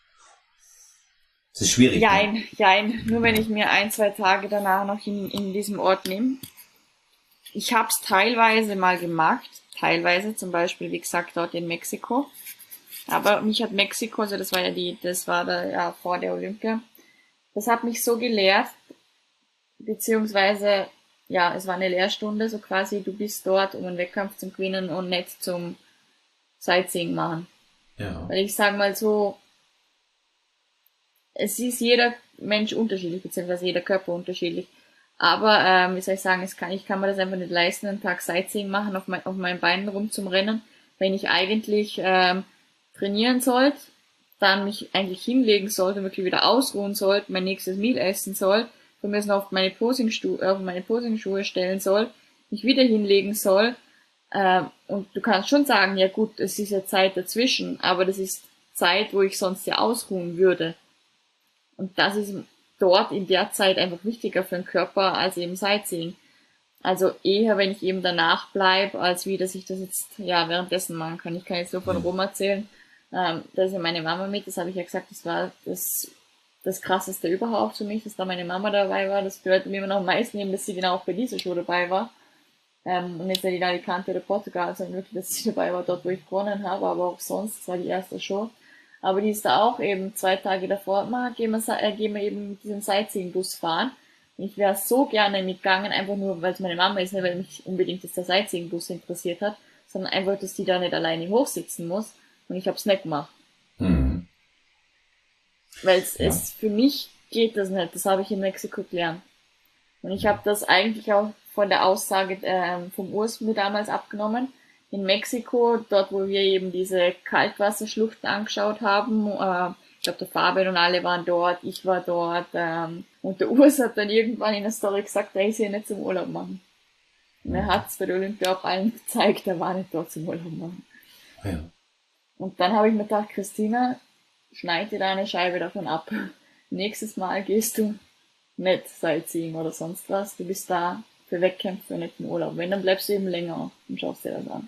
Das ist schwierig. Jein, ne? jein. Nur wenn ich mir ein, zwei Tage danach noch in, in diesem Ort nehme. Ich habe es teilweise mal gemacht. Teilweise, zum Beispiel, wie gesagt, dort in Mexiko. Aber mich hat Mexiko, also das war ja die, das war da ja vor der Olympia. Das hat mich so gelehrt, beziehungsweise, ja, es war eine Lehrstunde, so quasi, du bist dort, um einen Wettkampf zu gewinnen und nicht zum Sightseeing machen. Ja. Weil ich sage mal so, es ist jeder Mensch unterschiedlich, beziehungsweise jeder Körper unterschiedlich. Aber, ähm, wie soll ich sagen, es kann, ich kann mir das einfach nicht leisten, einen Tag Sightseeing machen, auf, mein, auf meinen Beinen rumzurennen, wenn ich eigentlich ähm, trainieren sollte, dann mich eigentlich hinlegen sollte, wirklich wieder ausruhen sollte, mein nächstes Meal essen soll, von mir auf meine Posing-Schuhe, auf meine Posing-Schuhe stellen soll, mich wieder hinlegen soll. Ähm, und du kannst schon sagen, ja gut, es ist ja Zeit dazwischen, aber das ist Zeit, wo ich sonst ja ausruhen würde. Und das ist dort in der Zeit einfach wichtiger für den Körper als eben Sightseeing. Also eher, wenn ich eben danach bleibe, als wie, dass ich das jetzt ja währenddessen machen kann. Ich kann jetzt nur von Rom erzählen. Ähm, da ist ja meine Mama mit, das habe ich ja gesagt, das war das, das Krasseste überhaupt für mich, dass da meine Mama dabei war. Das bedeutet mir immer noch am meisten eben, dass sie genau auch bei dieser Show dabei war. Ähm, und jetzt nicht in Alicante oder Portugal, sondern wirklich, dass sie dabei war, dort wo ich gewonnen habe, aber auch sonst, das war die erste Show. Aber die ist da auch eben zwei Tage davor, mal gehen wir, äh, gehen wir eben mit diesem Sightseeing-Bus fahren. Und ich wäre so gerne mitgegangen, einfach nur, weil es meine Mama ist, nicht weil mich unbedingt jetzt der Sightseeing-Bus interessiert hat, sondern einfach, dass die da nicht alleine hochsitzen muss. Und ich habe es nicht gemacht. Mhm. Weil es ja. es für mich geht das nicht. Das habe ich in Mexiko gelernt. Und ich habe das eigentlich auch von der Aussage äh, vom Urs mir damals abgenommen. In Mexiko, dort wo wir eben diese Kaltwasserschluchten angeschaut haben, äh, ich glaube der Fabian und alle waren dort, ich war dort, ähm, und der Urs hat dann irgendwann in der Story gesagt, er ist hier nicht zum Urlaub machen. Und er hat es bei der Olympia auch allen gezeigt, er war nicht dort zum Urlaub machen. Ja. Und dann habe ich mir gedacht, Christina, schneid dir deine Scheibe davon ab. Nächstes Mal gehst du nicht Sightseeing oder sonst was, du bist da für Wettkämpfe, nicht im Urlaub. Wenn, dann bleibst du eben länger und schaust dir das an.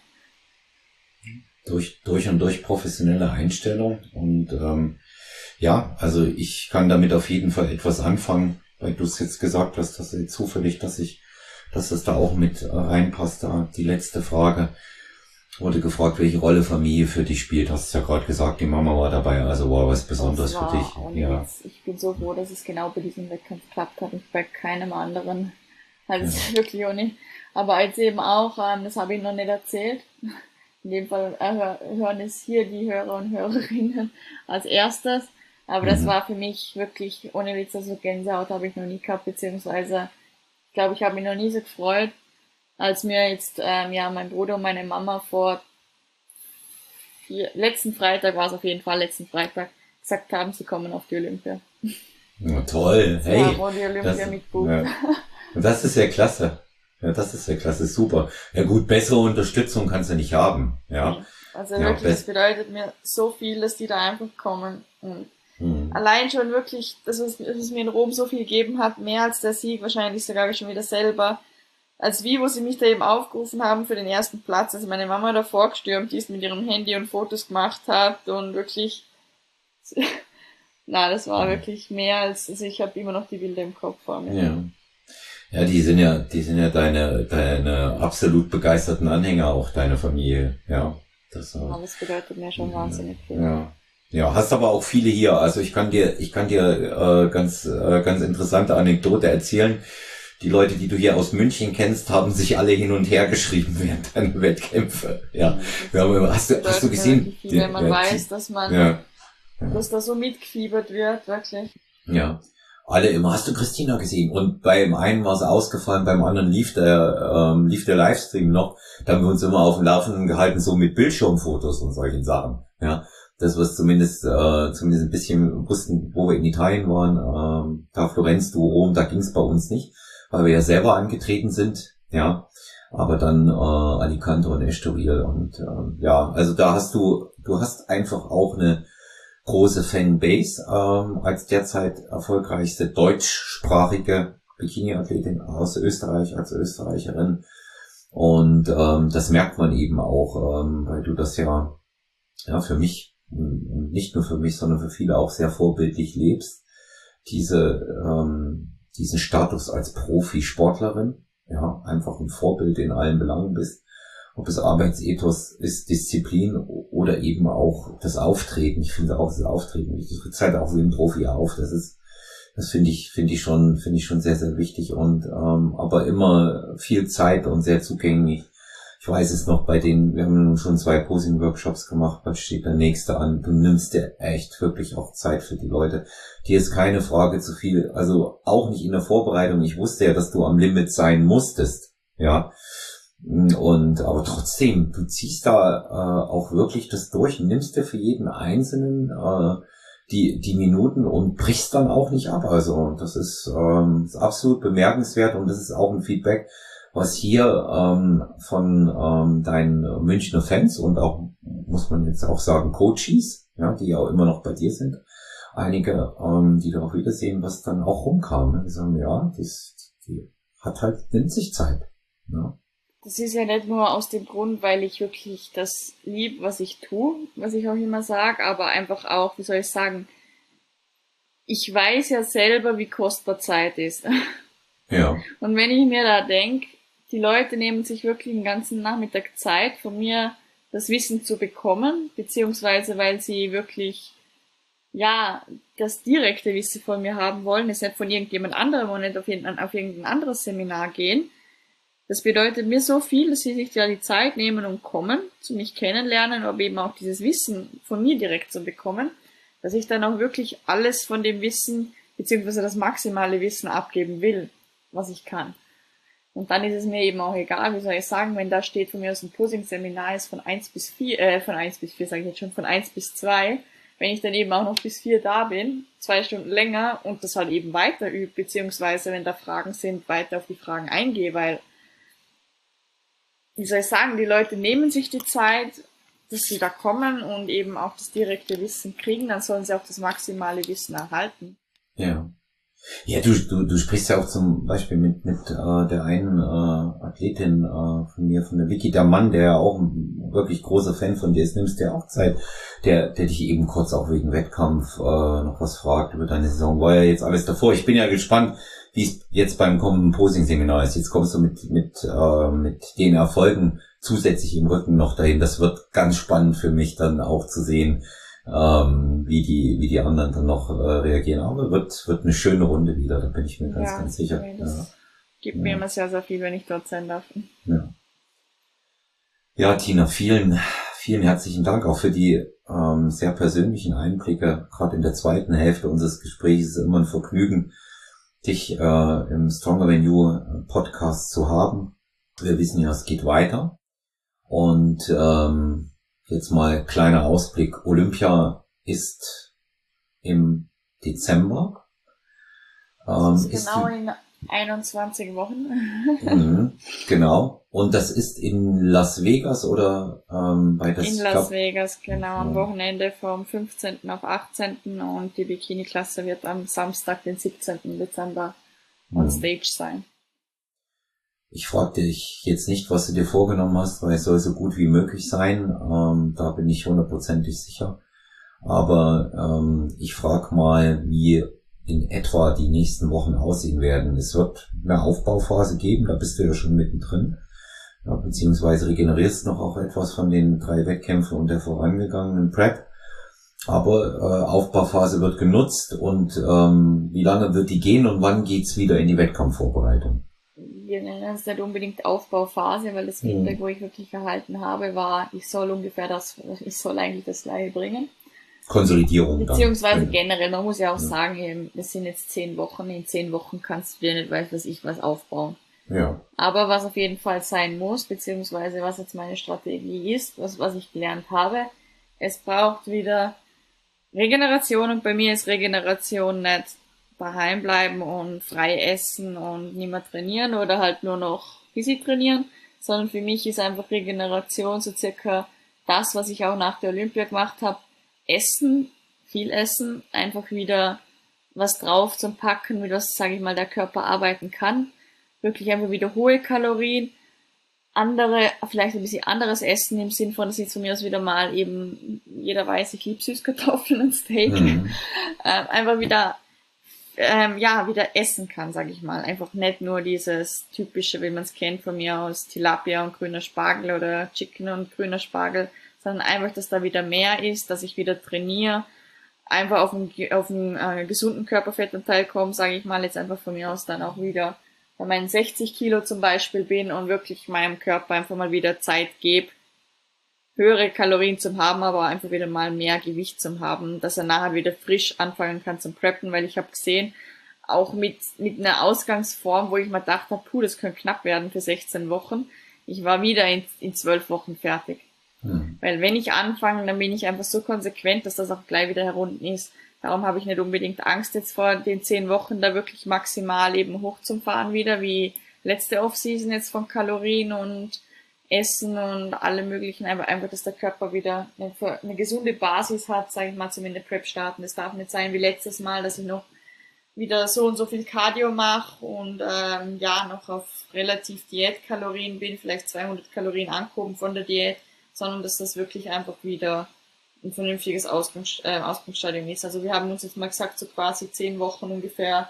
Durch, durch und durch professionelle Einstellung und ähm, ja, also ich kann damit auf jeden Fall etwas anfangen, weil du es jetzt gesagt hast, dass es zufällig, dass ich, dass es da auch mit reinpasst, da die letzte Frage. Wurde gefragt, welche Rolle Familie für dich spielt. Hast du ja gerade gesagt, die Mama war dabei, also war was Besonderes Das war für dich. ohne Ja. Witz. Ich bin so froh, dass es genau bei diesem Wettkampf geklappt hat und bei keinem anderen. Also Ja. wirklich auch nicht. Aber als eben auch, ähm, das habe ich noch nicht erzählt, in dem Fall äh, hören es hier die Hörer und Hörerinnen als erstes. Aber das Mhm. war für mich wirklich, ohne Witz, also Gänsehaut habe ich noch nie gehabt, beziehungsweise, ich glaube, ich habe mich noch nie so gefreut, als mir jetzt, ähm, ja, mein Bruder und meine Mama vor vier, letzten Freitag war es auf jeden Fall, letzten Freitag, gesagt haben, sie kommen auf die Olympia. Ja, toll. Sie Hey, haben auch die Olympia das, mitgebucht. ja. Und das ist ja klasse. Ja, das ist ja klasse, super. Ja gut, bessere Unterstützung kannst du nicht haben. Ja. Also Ja, wirklich, best- es bedeutet mir so viel, dass die da einfach kommen. Und Hm. allein schon wirklich, dass es, dass es mir in Rom so viel gegeben hat, mehr als der Sieg, wahrscheinlich sogar schon wieder selber. Als wie, wo sie mich da eben aufgerufen haben für den ersten Platz, also meine Mama davor gestürmt ist, mit ihrem Handy und Fotos gemacht hat und wirklich, na, das war Mhm. wirklich mehr als, also ich habe immer noch die Bilder im Kopf vor mir. Ja. Ja, die sind ja, die sind ja deine, deine absolut begeisterten Anhänger, auch deine Familie. Ja. Das, äh, Aber das bedeutet mir schon wahnsinnig viel. Ja. Ja, hast aber auch viele hier. Also ich kann dir, ich kann dir äh, ganz, äh, ganz interessante Anekdote erzählen. Die Leute, die du hier aus München kennst, haben sich alle hin und her geschrieben während deiner Wettkämpfe. Ja. Wir haben, hast du, hast du Bedeutet mir gesehen? wirklich viel, wenn man Ja, weiß, dass man, Ja. dass da so mitgefiebert wird, wirklich. Ja. Alle immer, hast du Christina gesehen? Und beim einen war es ausgefallen, beim anderen lief der, ähm, lief der Livestream noch. Da haben wir uns immer auf dem Laufenden gehalten, so mit Bildschirmfotos und solchen Sachen. Ja. Das was zumindest, äh, zumindest ein bisschen wussten, wo wir in Italien waren, ähm, da Florenz, du Rom, da ging es bei uns nicht, weil wir ja selber angetreten sind. Ja. Aber dann, äh, Alicante und Estoril und, ähm, ja, also da hast du, du hast einfach auch eine große Fanbase, ähm, als derzeit erfolgreichste deutschsprachige Bikini-Athletin aus Österreich, als Österreicherin. Und ähm, das merkt man eben auch, ähm, weil du das ja, ja für mich, und nicht nur für mich, sondern für viele auch sehr vorbildlich lebst, diese ähm, diesen Status als Profisportlerin, ja, einfach ein Vorbild in allen Belangen bist. Ob es Arbeitsethos ist, Disziplin oder eben auch das Auftreten. Ich finde auch das Auftreten wichtig. Du trittst halt auch wie ein Profi auf. Das ist, das finde ich, finde ich schon, finde ich schon sehr, sehr wichtig und, ähm, aber immer viel Zeit und sehr zugänglich. Ich weiß es noch bei den, wir haben schon zwei Posing-Workshops gemacht, bald steht der nächste an. Du nimmst dir echt wirklich auch Zeit für die Leute. Dir ist keine Frage zu viel, also auch nicht in der Vorbereitung. Ich wusste ja, dass du am Limit sein musstest, ja. Und aber trotzdem, du ziehst da äh, auch wirklich das durch, nimmst dir für jeden Einzelnen äh, die die Minuten und brichst dann auch nicht ab. Also das ist, ähm, ist absolut bemerkenswert und das ist auch ein Feedback, was hier ähm, von ähm, deinen Münchner Fans und auch, muss man jetzt auch sagen, Coaches, ja, die ja auch immer noch bei dir sind, einige, ähm, die darauf wiedersehen, was dann auch rumkam. Ne? Die sagen, ja, die, ist, die hat halt, nimmt sich Zeit. Ja. Das ist ja nicht nur aus dem Grund, weil ich wirklich das lieb, was ich tue, was ich auch immer sage, aber einfach auch, wie soll ich sagen, ich weiß ja selber, wie kostbar Zeit ist. Ja. Und wenn ich mir da denke, die Leute nehmen sich wirklich den ganzen Nachmittag Zeit, von mir das Wissen zu bekommen, beziehungsweise weil sie wirklich, ja, das direkte Wissen von mir haben wollen, es nicht von irgendjemand anderem und nicht auf irgendein, auf irgendein anderes Seminar gehen. Das bedeutet mir so viel, dass sie sich ja die Zeit nehmen und kommen, zu mich kennenlernen, aber eben auch dieses Wissen von mir direkt zu bekommen, dass ich dann auch wirklich alles von dem Wissen, beziehungsweise das maximale Wissen abgeben will, was ich kann. Und dann ist es mir eben auch egal, wie soll ich sagen, wenn da steht von mir aus ein Posing-Seminar ist von eins bis vier, äh, von eins bis vier sage ich jetzt schon, von eins bis zwei, wenn ich dann eben auch noch bis vier da bin, zwei Stunden länger und das halt eben weiter übe, beziehungsweise wenn da Fragen sind, weiter auf die Fragen eingehe, weil wie soll ich sagen, die Leute nehmen sich die Zeit, dass sie da kommen und eben auch das direkte Wissen kriegen, dann sollen sie auch das maximale Wissen erhalten. Ja. Ja, du, du, du sprichst ja auch zum Beispiel mit, mit äh, der einen äh, Athletin äh, von mir, von der Vicky, der Mann, der ja auch ein wirklich großer Fan von dir ist, nimmst dir auch Zeit, der, der dich eben kurz auch wegen Wettkampf äh, noch was fragt über deine Saison. War ja jetzt alles davor. Ich bin ja gespannt, wie es jetzt beim kommenden Posing-Seminar ist. Jetzt kommst du mit mit äh, mit den Erfolgen zusätzlich im Rücken noch dahin. Das wird ganz spannend für mich dann auch zu sehen, ähm, wie die wie die anderen dann noch äh, reagieren. Aber wird wird eine schöne Runde wieder, da bin ich mir ganz, Ja, ganz sicher. nee, das Ja. gibt Ja. mir immer sehr, sehr viel, wenn ich dort sein darf. Ja. Ja, Tina, vielen, vielen herzlichen Dank auch für die ähm, sehr persönlichen Einblicke. Gerade in der zweiten Hälfte unseres Gesprächs ist es immer ein Vergnügen, dich äh, im Stronger Than You Podcast zu haben. Wir wissen ja, es geht weiter. Und ähm, jetzt mal kleiner Ausblick. Olympia ist im Dezember. Ähm, Das ist ist genau die, in einundzwanzig Wochen. mhm, genau. Und das ist in Las Vegas oder ähm, bei das In ich Las glaub, Vegas, genau, am ja. Wochenende vom fünfzehnten auf achtzehnten und die Bikini-Klasse wird am Samstag, den siebzehnten Dezember on Mhm. Stage sein. Ich frage dich jetzt nicht, was du dir vorgenommen hast, weil es soll so gut wie möglich sein. Ähm, da bin ich hundertprozentig sicher. Aber ähm, ich frage mal, wie in etwa die nächsten Wochen aussehen werden. Es wird eine Aufbauphase geben, da bist du ja schon mittendrin. Ja, beziehungsweise regenerierst noch auch etwas von den drei Wettkämpfen und der vorangegangenen Prep. Aber äh, Aufbauphase wird genutzt und ähm, wie lange wird die gehen und wann geht's wieder in die Wettkampfvorbereitung? Wir nennen es nicht unbedingt Aufbauphase, weil das Feedback, Mhm. wo ich wirklich erhalten habe, war, ich soll ungefähr das, ich soll eigentlich das Gleiche bringen. Konsolidierung dann. Beziehungsweise Ja. generell, man muss ja auch Ja. sagen, eben, das sind jetzt zehn Wochen, in zehn Wochen kannst du dir nicht weiß was ich was aufbauen. Ja. Aber was auf jeden Fall sein muss, beziehungsweise was jetzt meine Strategie ist, was, was ich gelernt habe, es braucht wieder Regeneration und bei mir ist Regeneration nicht daheim bleiben und frei essen und nicht mehr trainieren oder halt nur noch Physik trainieren, sondern für mich ist einfach Regeneration so circa das, was ich auch nach der Olympia gemacht habe, essen, viel essen, einfach wieder was drauf zum Packen, mit was, sage ich mal, der Körper arbeiten kann. Wirklich einfach wieder hohe Kalorien, andere, vielleicht ein bisschen anderes Essen im Sinn von, dass ich zu mir aus wieder mal eben, jeder weiß, ich liebe Süßkartoffeln und Steak, Mhm. ähm, einfach wieder, ähm, ja, wieder essen kann, sage ich mal. Einfach nicht nur dieses typische, wie man es kennt von mir aus, Tilapia und grüner Spargel oder Chicken und grüner Spargel, sondern einfach, dass da wieder mehr ist, dass ich wieder trainiere, einfach auf einen, auf einen äh, gesunden Körperfettanteil komme, sage ich mal, jetzt einfach von mir aus dann auch wieder bei meinen sechzig Kilo zum Beispiel bin und wirklich meinem Körper einfach mal wieder Zeit gebe, höhere Kalorien zu haben, aber einfach wieder mal mehr Gewicht zu haben, dass er nachher wieder frisch anfangen kann zum Preppen, weil ich habe gesehen, auch mit mit einer Ausgangsform, wo ich mir gedacht habe, puh, das könnte knapp werden für sechzehn Wochen, ich war wieder in, in zwölf Wochen fertig. Mhm. Weil wenn ich anfange, dann bin ich einfach so konsequent, dass das auch gleich wieder herunten ist. Darum habe ich nicht unbedingt Angst jetzt vor den zehn Wochen da wirklich maximal eben hoch zum Fahren wieder, wie letzte Offseason jetzt von Kalorien und Essen und alle möglichen, aber einfach, dass der Körper wieder eine, eine gesunde Basis hat, sage ich mal, zum in der Prep starten. Es darf nicht sein wie letztes Mal, dass ich noch wieder so und so viel Cardio mache und ähm, ja, noch auf relativ Diätkalorien bin, vielleicht zweihundert Kalorien angehoben von der Diät, sondern dass das wirklich einfach wieder ein vernünftiges Ausgangs äh, Ausgangsstadium ist. Also wir haben uns jetzt mal gesagt, so quasi zehn Wochen ungefähr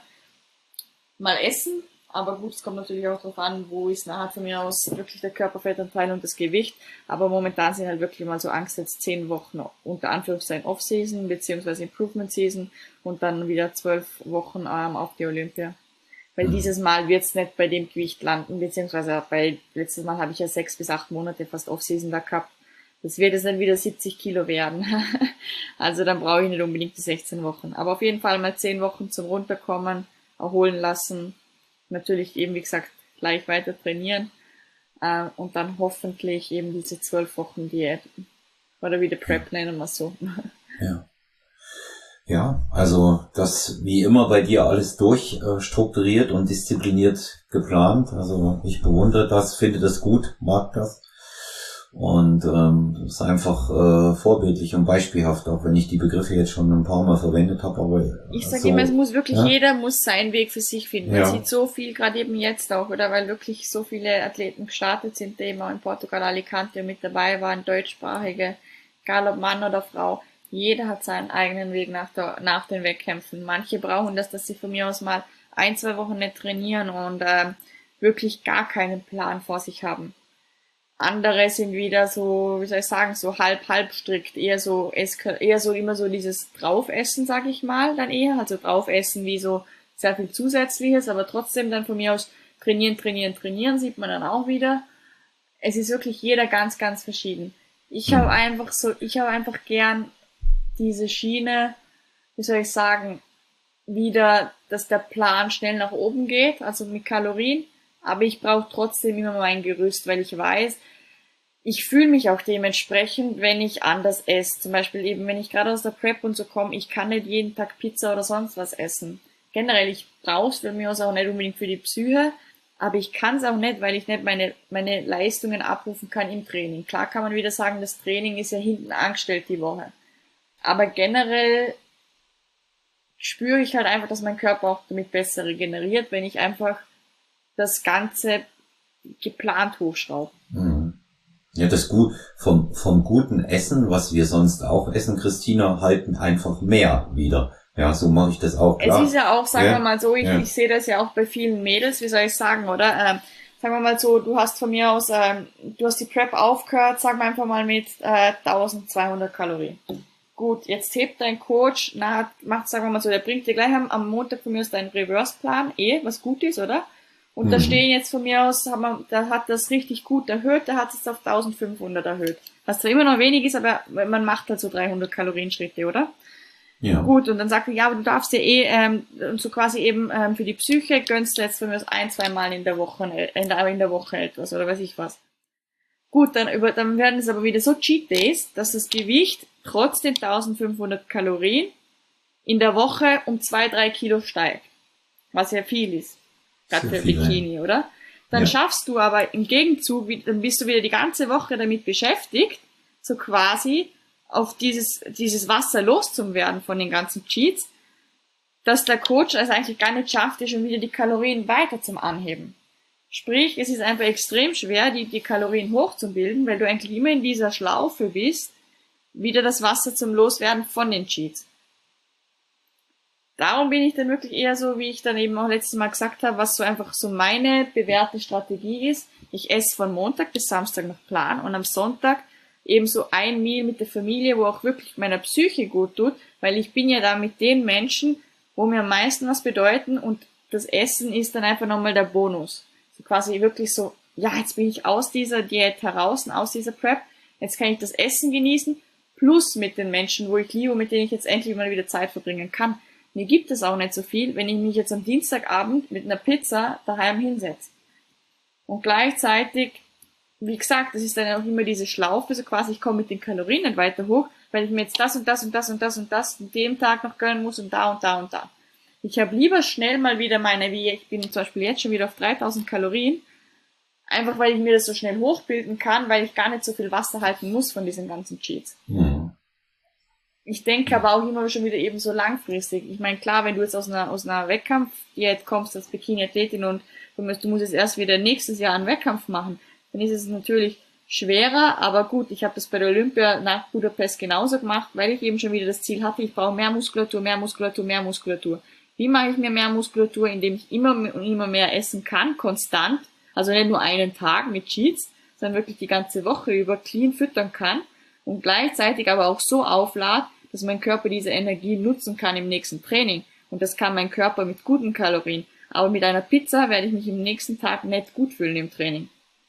mal essen, aber gut, es kommt natürlich auch darauf an, wo ist nachher von mir aus wirklich der Körperfettanteil und das Gewicht, aber momentan sind halt wirklich mal so Angst jetzt zehn Wochen unter Anführungszeichen Off-Season beziehungsweise Improvement-Season und dann wieder zwölf Wochen ähm, auf die Olympia. Weil Mhm. dieses Mal wird's nicht bei dem Gewicht landen, beziehungsweise bei letztes Mal habe ich ja sechs bis acht Monate fast Off-Season da gehabt. Das wird jetzt dann wieder siebzig Kilo werden. Also dann brauche ich nicht unbedingt die sechzehn Wochen. Aber auf jeden Fall mal zehn Wochen zum Runterkommen, erholen lassen. Natürlich eben, wie gesagt, gleich weiter trainieren. Äh, und dann hoffentlich eben diese zwölf Wochen Diät. Oder wie die Prep nennen wir es so. Ja. Ja, also das wie immer bei dir alles durchstrukturiert und diszipliniert geplant. Also ich bewundere das, finde das gut, mag das. Und ähm, ist einfach äh, vorbildlich und beispielhaft, auch wenn ich die Begriffe jetzt schon ein paar Mal verwendet habe. Aber Ich sage so, immer, es muss wirklich, ja? jeder muss seinen Weg für sich finden. Man Ja. sieht so viel, gerade eben jetzt auch, oder weil wirklich so viele Athleten gestartet sind, die immer in Portugal, Alicante mit dabei waren, deutschsprachige, egal ob Mann oder Frau. Jeder hat seinen eigenen Weg nach, der, nach den Wettkämpfen. Manche brauchen das, dass sie von mir aus mal ein, zwei Wochen nicht trainieren und ähm, wirklich gar keinen Plan vor sich haben. Andere sind wieder so, wie soll ich sagen, so halb, halb strikt, eher so, eher so immer so dieses Draufessen, sag ich mal, dann eher, also Draufessen wie so sehr viel Zusätzliches, aber trotzdem dann von mir aus trainieren, trainieren, trainieren, sieht man dann auch wieder. Es ist wirklich jeder ganz, ganz verschieden. Ich habe einfach so, ich habe einfach gern diese Schiene, wie soll ich sagen, wieder, dass der Plan schnell nach oben geht, also mit Kalorien, aber ich brauche trotzdem immer mein Gerüst, weil ich weiß, ich fühle mich auch dementsprechend, wenn ich anders esse. Zum Beispiel eben, wenn ich gerade aus der Prep und so komme, ich kann nicht jeden Tag Pizza oder sonst was essen. Generell, ich brauche es für mich auch nicht unbedingt für die Psyche, aber ich kann es auch nicht, weil ich nicht meine, meine Leistungen abrufen kann im Training. Klar kann man wieder sagen, das Training ist ja hinten angestellt die Woche. Aber generell spüre ich halt einfach, dass mein Körper auch damit besser regeneriert, wenn ich einfach das Ganze geplant hochschraube. Mhm. Ja, das gut vom vom guten Essen, was wir sonst auch essen, Christina, halten einfach mehr wieder. Ja, so mache ich das auch. Klar. Es ist ja auch, sagen ja. wir mal so, ich, ja. ich sehe das ja auch bei vielen Mädels, wie soll ich sagen, oder? Ähm, sagen wir mal so, du hast von mir aus, ähm, du hast die Prep aufgehört, sagen wir einfach mal mit äh, eintausendzweihundert Kalorien. Gut, jetzt hebt dein Coach, na, macht, sagen wir mal so, der bringt dir gleich am, am Montag von mir aus deinen Reverse-Plan, eh, was gut ist, oder? Und mhm. da stehen jetzt von mir aus, haben wir, da hat das richtig gut erhöht, der hat es auf eintausendfünfhundert erhöht. Was zwar immer noch wenig ist, aber man macht halt so dreihundert Kalorienschritte, oder? Ja. Gut, und dann sagt er, ja, aber du darfst ja eh, ähm, und so quasi eben ähm, für die Psyche gönnst du jetzt von mir aus ein, zwei Mal in der Woche, in der, in der Woche etwas, oder weiß ich was. Gut, dann, über, dann werden es aber wieder so Cheat Days, dass das Gewicht trotz den eintausendfünfhundert Kalorien in der Woche um zwei, drei Kilo steigt. Was ja viel ist. Gerade für Bikini, oder? Dann ja. schaffst du aber im Gegenzug, dann bist du wieder die ganze Woche damit beschäftigt, so quasi auf dieses, dieses Wasser loszuwerden von den ganzen Cheats, dass der Coach es eigentlich gar nicht schafft, dir schon wieder die Kalorien weiter zum Anheben. Sprich, es ist einfach extrem schwer, die, die Kalorien hochzubilden, weil du eigentlich immer in dieser Schlaufe bist, wieder das Wasser zum Loswerden von den Cheats. Darum bin ich dann wirklich eher so, wie ich dann eben auch letztes Mal gesagt habe, was so einfach so meine bewährte Strategie ist. Ich esse von Montag bis Samstag nach Plan und am Sonntag eben so ein Meal mit der Familie, wo auch wirklich meiner Psyche gut tut, weil ich bin ja da mit den Menschen, wo mir am meisten was bedeuten und das Essen ist dann einfach nochmal der Bonus. So quasi wirklich so, ja, jetzt bin ich aus dieser Diät heraus, aus dieser Prep, jetzt kann ich das Essen genießen, plus mit den Menschen, wo ich liebe, mit denen ich jetzt endlich mal wieder Zeit verbringen kann. Mir gibt es auch nicht so viel, wenn ich mich jetzt am Dienstagabend mit einer Pizza daheim hinsetze. Und gleichzeitig, wie gesagt, das ist dann auch immer diese Schlaufe, so quasi, ich komme mit den Kalorien nicht weiter hoch, weil ich mir jetzt das und das und das und das und das an dem Tag noch gönnen muss und da und da und da. Ich habe lieber schnell mal wieder meine, wie ich bin zum Beispiel jetzt schon wieder auf dreitausend Kalorien, einfach weil ich mir das so schnell hochbilden kann, weil ich gar nicht so viel Wasser halten muss von diesen ganzen Cheats. Mhm. Ich denke aber auch immer schon wieder eben so langfristig. Ich meine, klar, wenn du jetzt aus einer, aus einer Wettkampfdiät kommst als Bikini-Athletin und du musst, du musst jetzt erst wieder nächstes Jahr einen Wettkampf machen, dann ist es natürlich schwerer, aber gut, ich habe das bei der Olympia nach Budapest genauso gemacht, weil ich eben schon wieder das Ziel hatte, ich brauche mehr Muskulatur, mehr Muskulatur, mehr Muskulatur. Wie mache ich mir mehr Muskulatur? Indem ich immer und immer mehr essen kann, konstant, also nicht nur einen Tag mit Cheats, sondern wirklich die ganze Woche über clean füttern kann und gleichzeitig aber auch so auflad, dass mein Körper diese Energie nutzen kann im nächsten Training. Und das kann mein Körper mit guten Kalorien. Aber mit einer Pizza werde ich mich im nächsten Tag nicht gut fühlen im Training.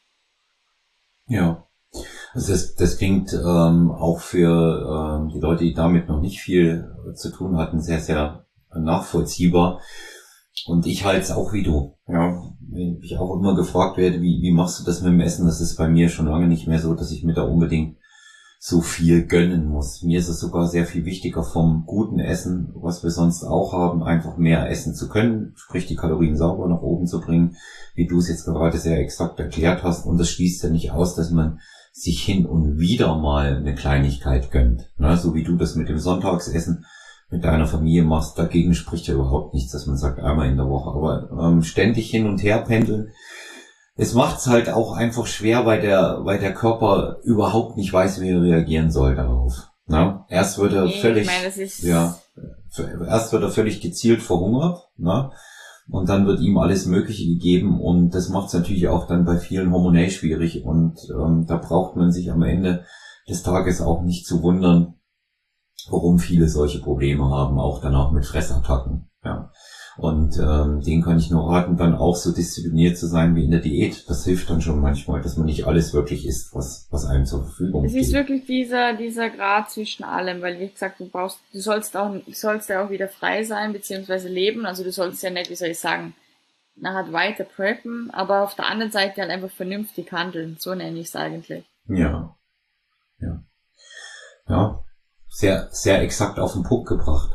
Ja, also das, das klingt ähm, auch für ähm, die Leute, die damit noch nicht viel zu tun hatten, sehr, sehr nachvollziehbar. Und ich halte es auch wie du. Ja, wenn ich auch immer gefragt werde, wie, wie machst du das mit dem Essen? Das ist bei mir schon lange nicht mehr so, dass ich mir da unbedingt so viel gönnen muss. Mir ist es sogar sehr viel wichtiger vom guten Essen, was wir sonst auch haben, einfach mehr essen zu können, sprich die Kalorien sauber nach oben zu bringen, wie du es jetzt gerade sehr exakt erklärt hast. Und das schließt ja nicht aus, dass man sich hin und wieder mal eine Kleinigkeit gönnt. Ne? So wie du das mit dem Sonntagsessen mit deiner Familie machst, dagegen spricht ja überhaupt nichts, dass man sagt, einmal in der Woche. Aber ähm, ständig hin und her pendeln, es macht's halt auch einfach schwer, weil der, weil der Körper überhaupt nicht weiß, wie er reagieren soll darauf. Ne? Erst wird er nee, völlig, ich meine, das ist ja, erst wird er völlig gezielt verhungert, ne? und dann wird ihm alles Mögliche gegeben und das macht es natürlich auch dann bei vielen hormonell schwierig und ähm, da braucht man sich am Ende des Tages auch nicht zu wundern, warum viele solche Probleme haben, auch danach mit Fressattacken. Ja. Und ähm, denen kann ich nur raten, dann auch so diszipliniert zu sein wie in der Diät. Das hilft dann schon manchmal, dass man nicht alles wirklich isst, was was einem zur Verfügung Es steht. ist wirklich dieser, dieser Grad zwischen allem, weil wie gesagt, du brauchst, du sollst auch, du sollst ja auch wieder frei sein, beziehungsweise leben, also du sollst ja nicht, wie soll ich sagen, nachher weiter preppen, aber auf der anderen Seite halt einfach vernünftig handeln, so nenne ich es eigentlich. Ja, ja, ja, sehr, sehr exakt auf den Punkt gebracht.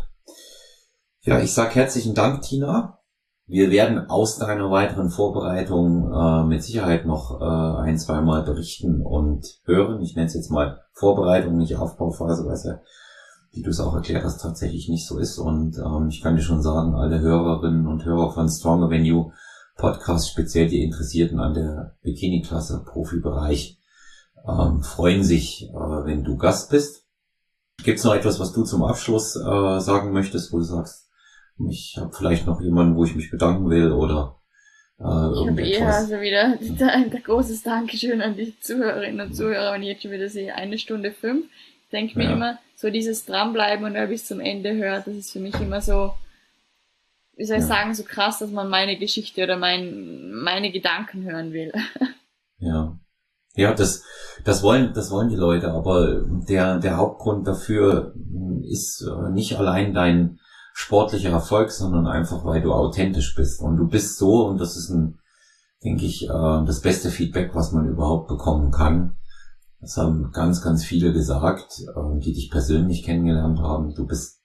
Ja, ich sag herzlichen Dank, Tina. Wir werden aus deiner weiteren Vorbereitung äh, mit Sicherheit noch äh, ein, zwei Mal berichten und hören. Ich nenne es jetzt mal Vorbereitung, nicht Aufbauphase, weil es ja, wie du es auch erklärt hast, tatsächlich nicht so ist. Und ähm, ich kann dir schon sagen, alle Hörerinnen und Hörer von Stronger Than You Podcast, speziell die Interessierten an der Bikini-Klasse, Profibereich, ähm, freuen sich, äh, wenn du Gast bist. Gibt es noch etwas, was du zum Abschluss äh, sagen möchtest, wo du sagst, ich habe vielleicht noch jemanden, wo ich mich bedanken will oder äh, Ich habe eher irgendetwas. also wieder ein, ein großes Dankeschön an die Zuhörerinnen und Zuhörer, wenn ich jetzt schon wieder sehe, eine Stunde fünf. Ich denke mir Ja. immer, so dieses Dranbleiben und wer bis zum Ende hört, das ist für mich immer so, wie soll ich Ja. sagen, so krass, dass man meine Geschichte oder mein, meine Gedanken hören will. Ja, ja, das, das wollen, das wollen die Leute, aber der, der Hauptgrund dafür ist äh, nicht allein dein sportlicher Erfolg, sondern einfach, weil du authentisch bist und du bist so und das ist ein, denke ich, äh, das beste Feedback, was man überhaupt bekommen kann. Das haben ganz, ganz viele gesagt, äh, die dich persönlich kennengelernt haben. Du bist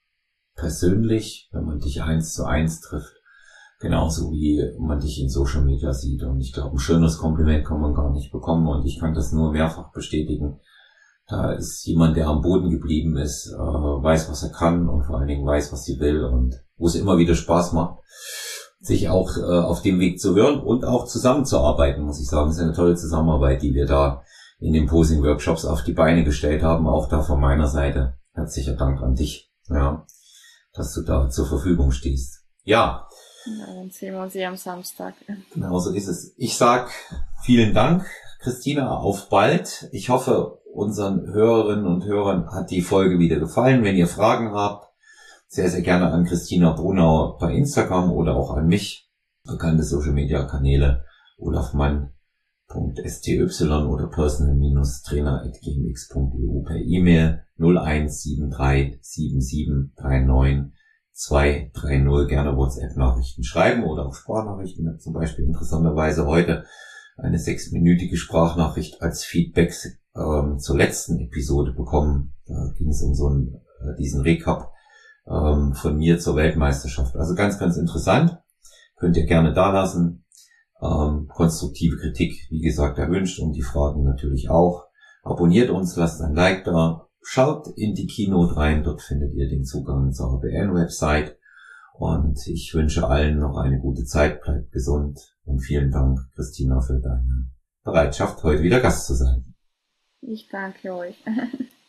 persönlich, wenn man dich eins zu eins trifft, genauso wie man dich in Social Media sieht. Und ich glaube, ein schönes Kompliment kann man gar nicht bekommen. Und ich kann das nur mehrfach bestätigen. Da ist jemand, der am Boden geblieben ist, äh, weiß, was er kann und vor allen Dingen weiß, was sie will und wo es immer wieder Spaß macht, sich auch äh, auf dem Weg zu hören und auch zusammenzuarbeiten, muss ich sagen. Es ist eine tolle Zusammenarbeit, die wir da in den Posing-Workshops auf die Beine gestellt haben. Auch da von meiner Seite herzlicher Dank an dich, ja, dass du da zur Verfügung stehst. Ja, Ja, dann sehen wir uns eh am Samstag. genau so ist es. Ich sag vielen Dank, Christina, auf bald. Ich hoffe, unseren Hörerinnen und Hörern hat die Folge wieder gefallen. Wenn ihr Fragen habt, sehr, sehr gerne an Christina Brunauer bei Instagram oder auch an mich. Bekannte Social Media Kanäle olafmann punkt s t y oder personal trainer at g m x punkt e u per E-Mail null eins sieben drei sieben sieben drei neun zwei drei null. Gerne WhatsApp-Nachrichten schreiben oder auch Sprachnachrichten. Zum Beispiel interessanterweise heute eine sechsminütige Sprachnachricht als Feedback ähm, zur letzten Episode bekommen. Da ging es um so einen, äh, diesen Recap ähm, von mir zur Weltmeisterschaft. Also ganz, ganz interessant. Könnt ihr gerne da lassen. Ähm, konstruktive Kritik, wie gesagt, erwünscht und die Fragen natürlich auch. Abonniert uns, lasst ein Like da. Schaut in die Keynote rein, dort findet ihr den Zugang zur A B N-Website. Und ich wünsche allen noch eine gute Zeit, bleibt gesund und vielen Dank, Christina, für deine Bereitschaft, heute wieder Gast zu sein. Ich danke euch.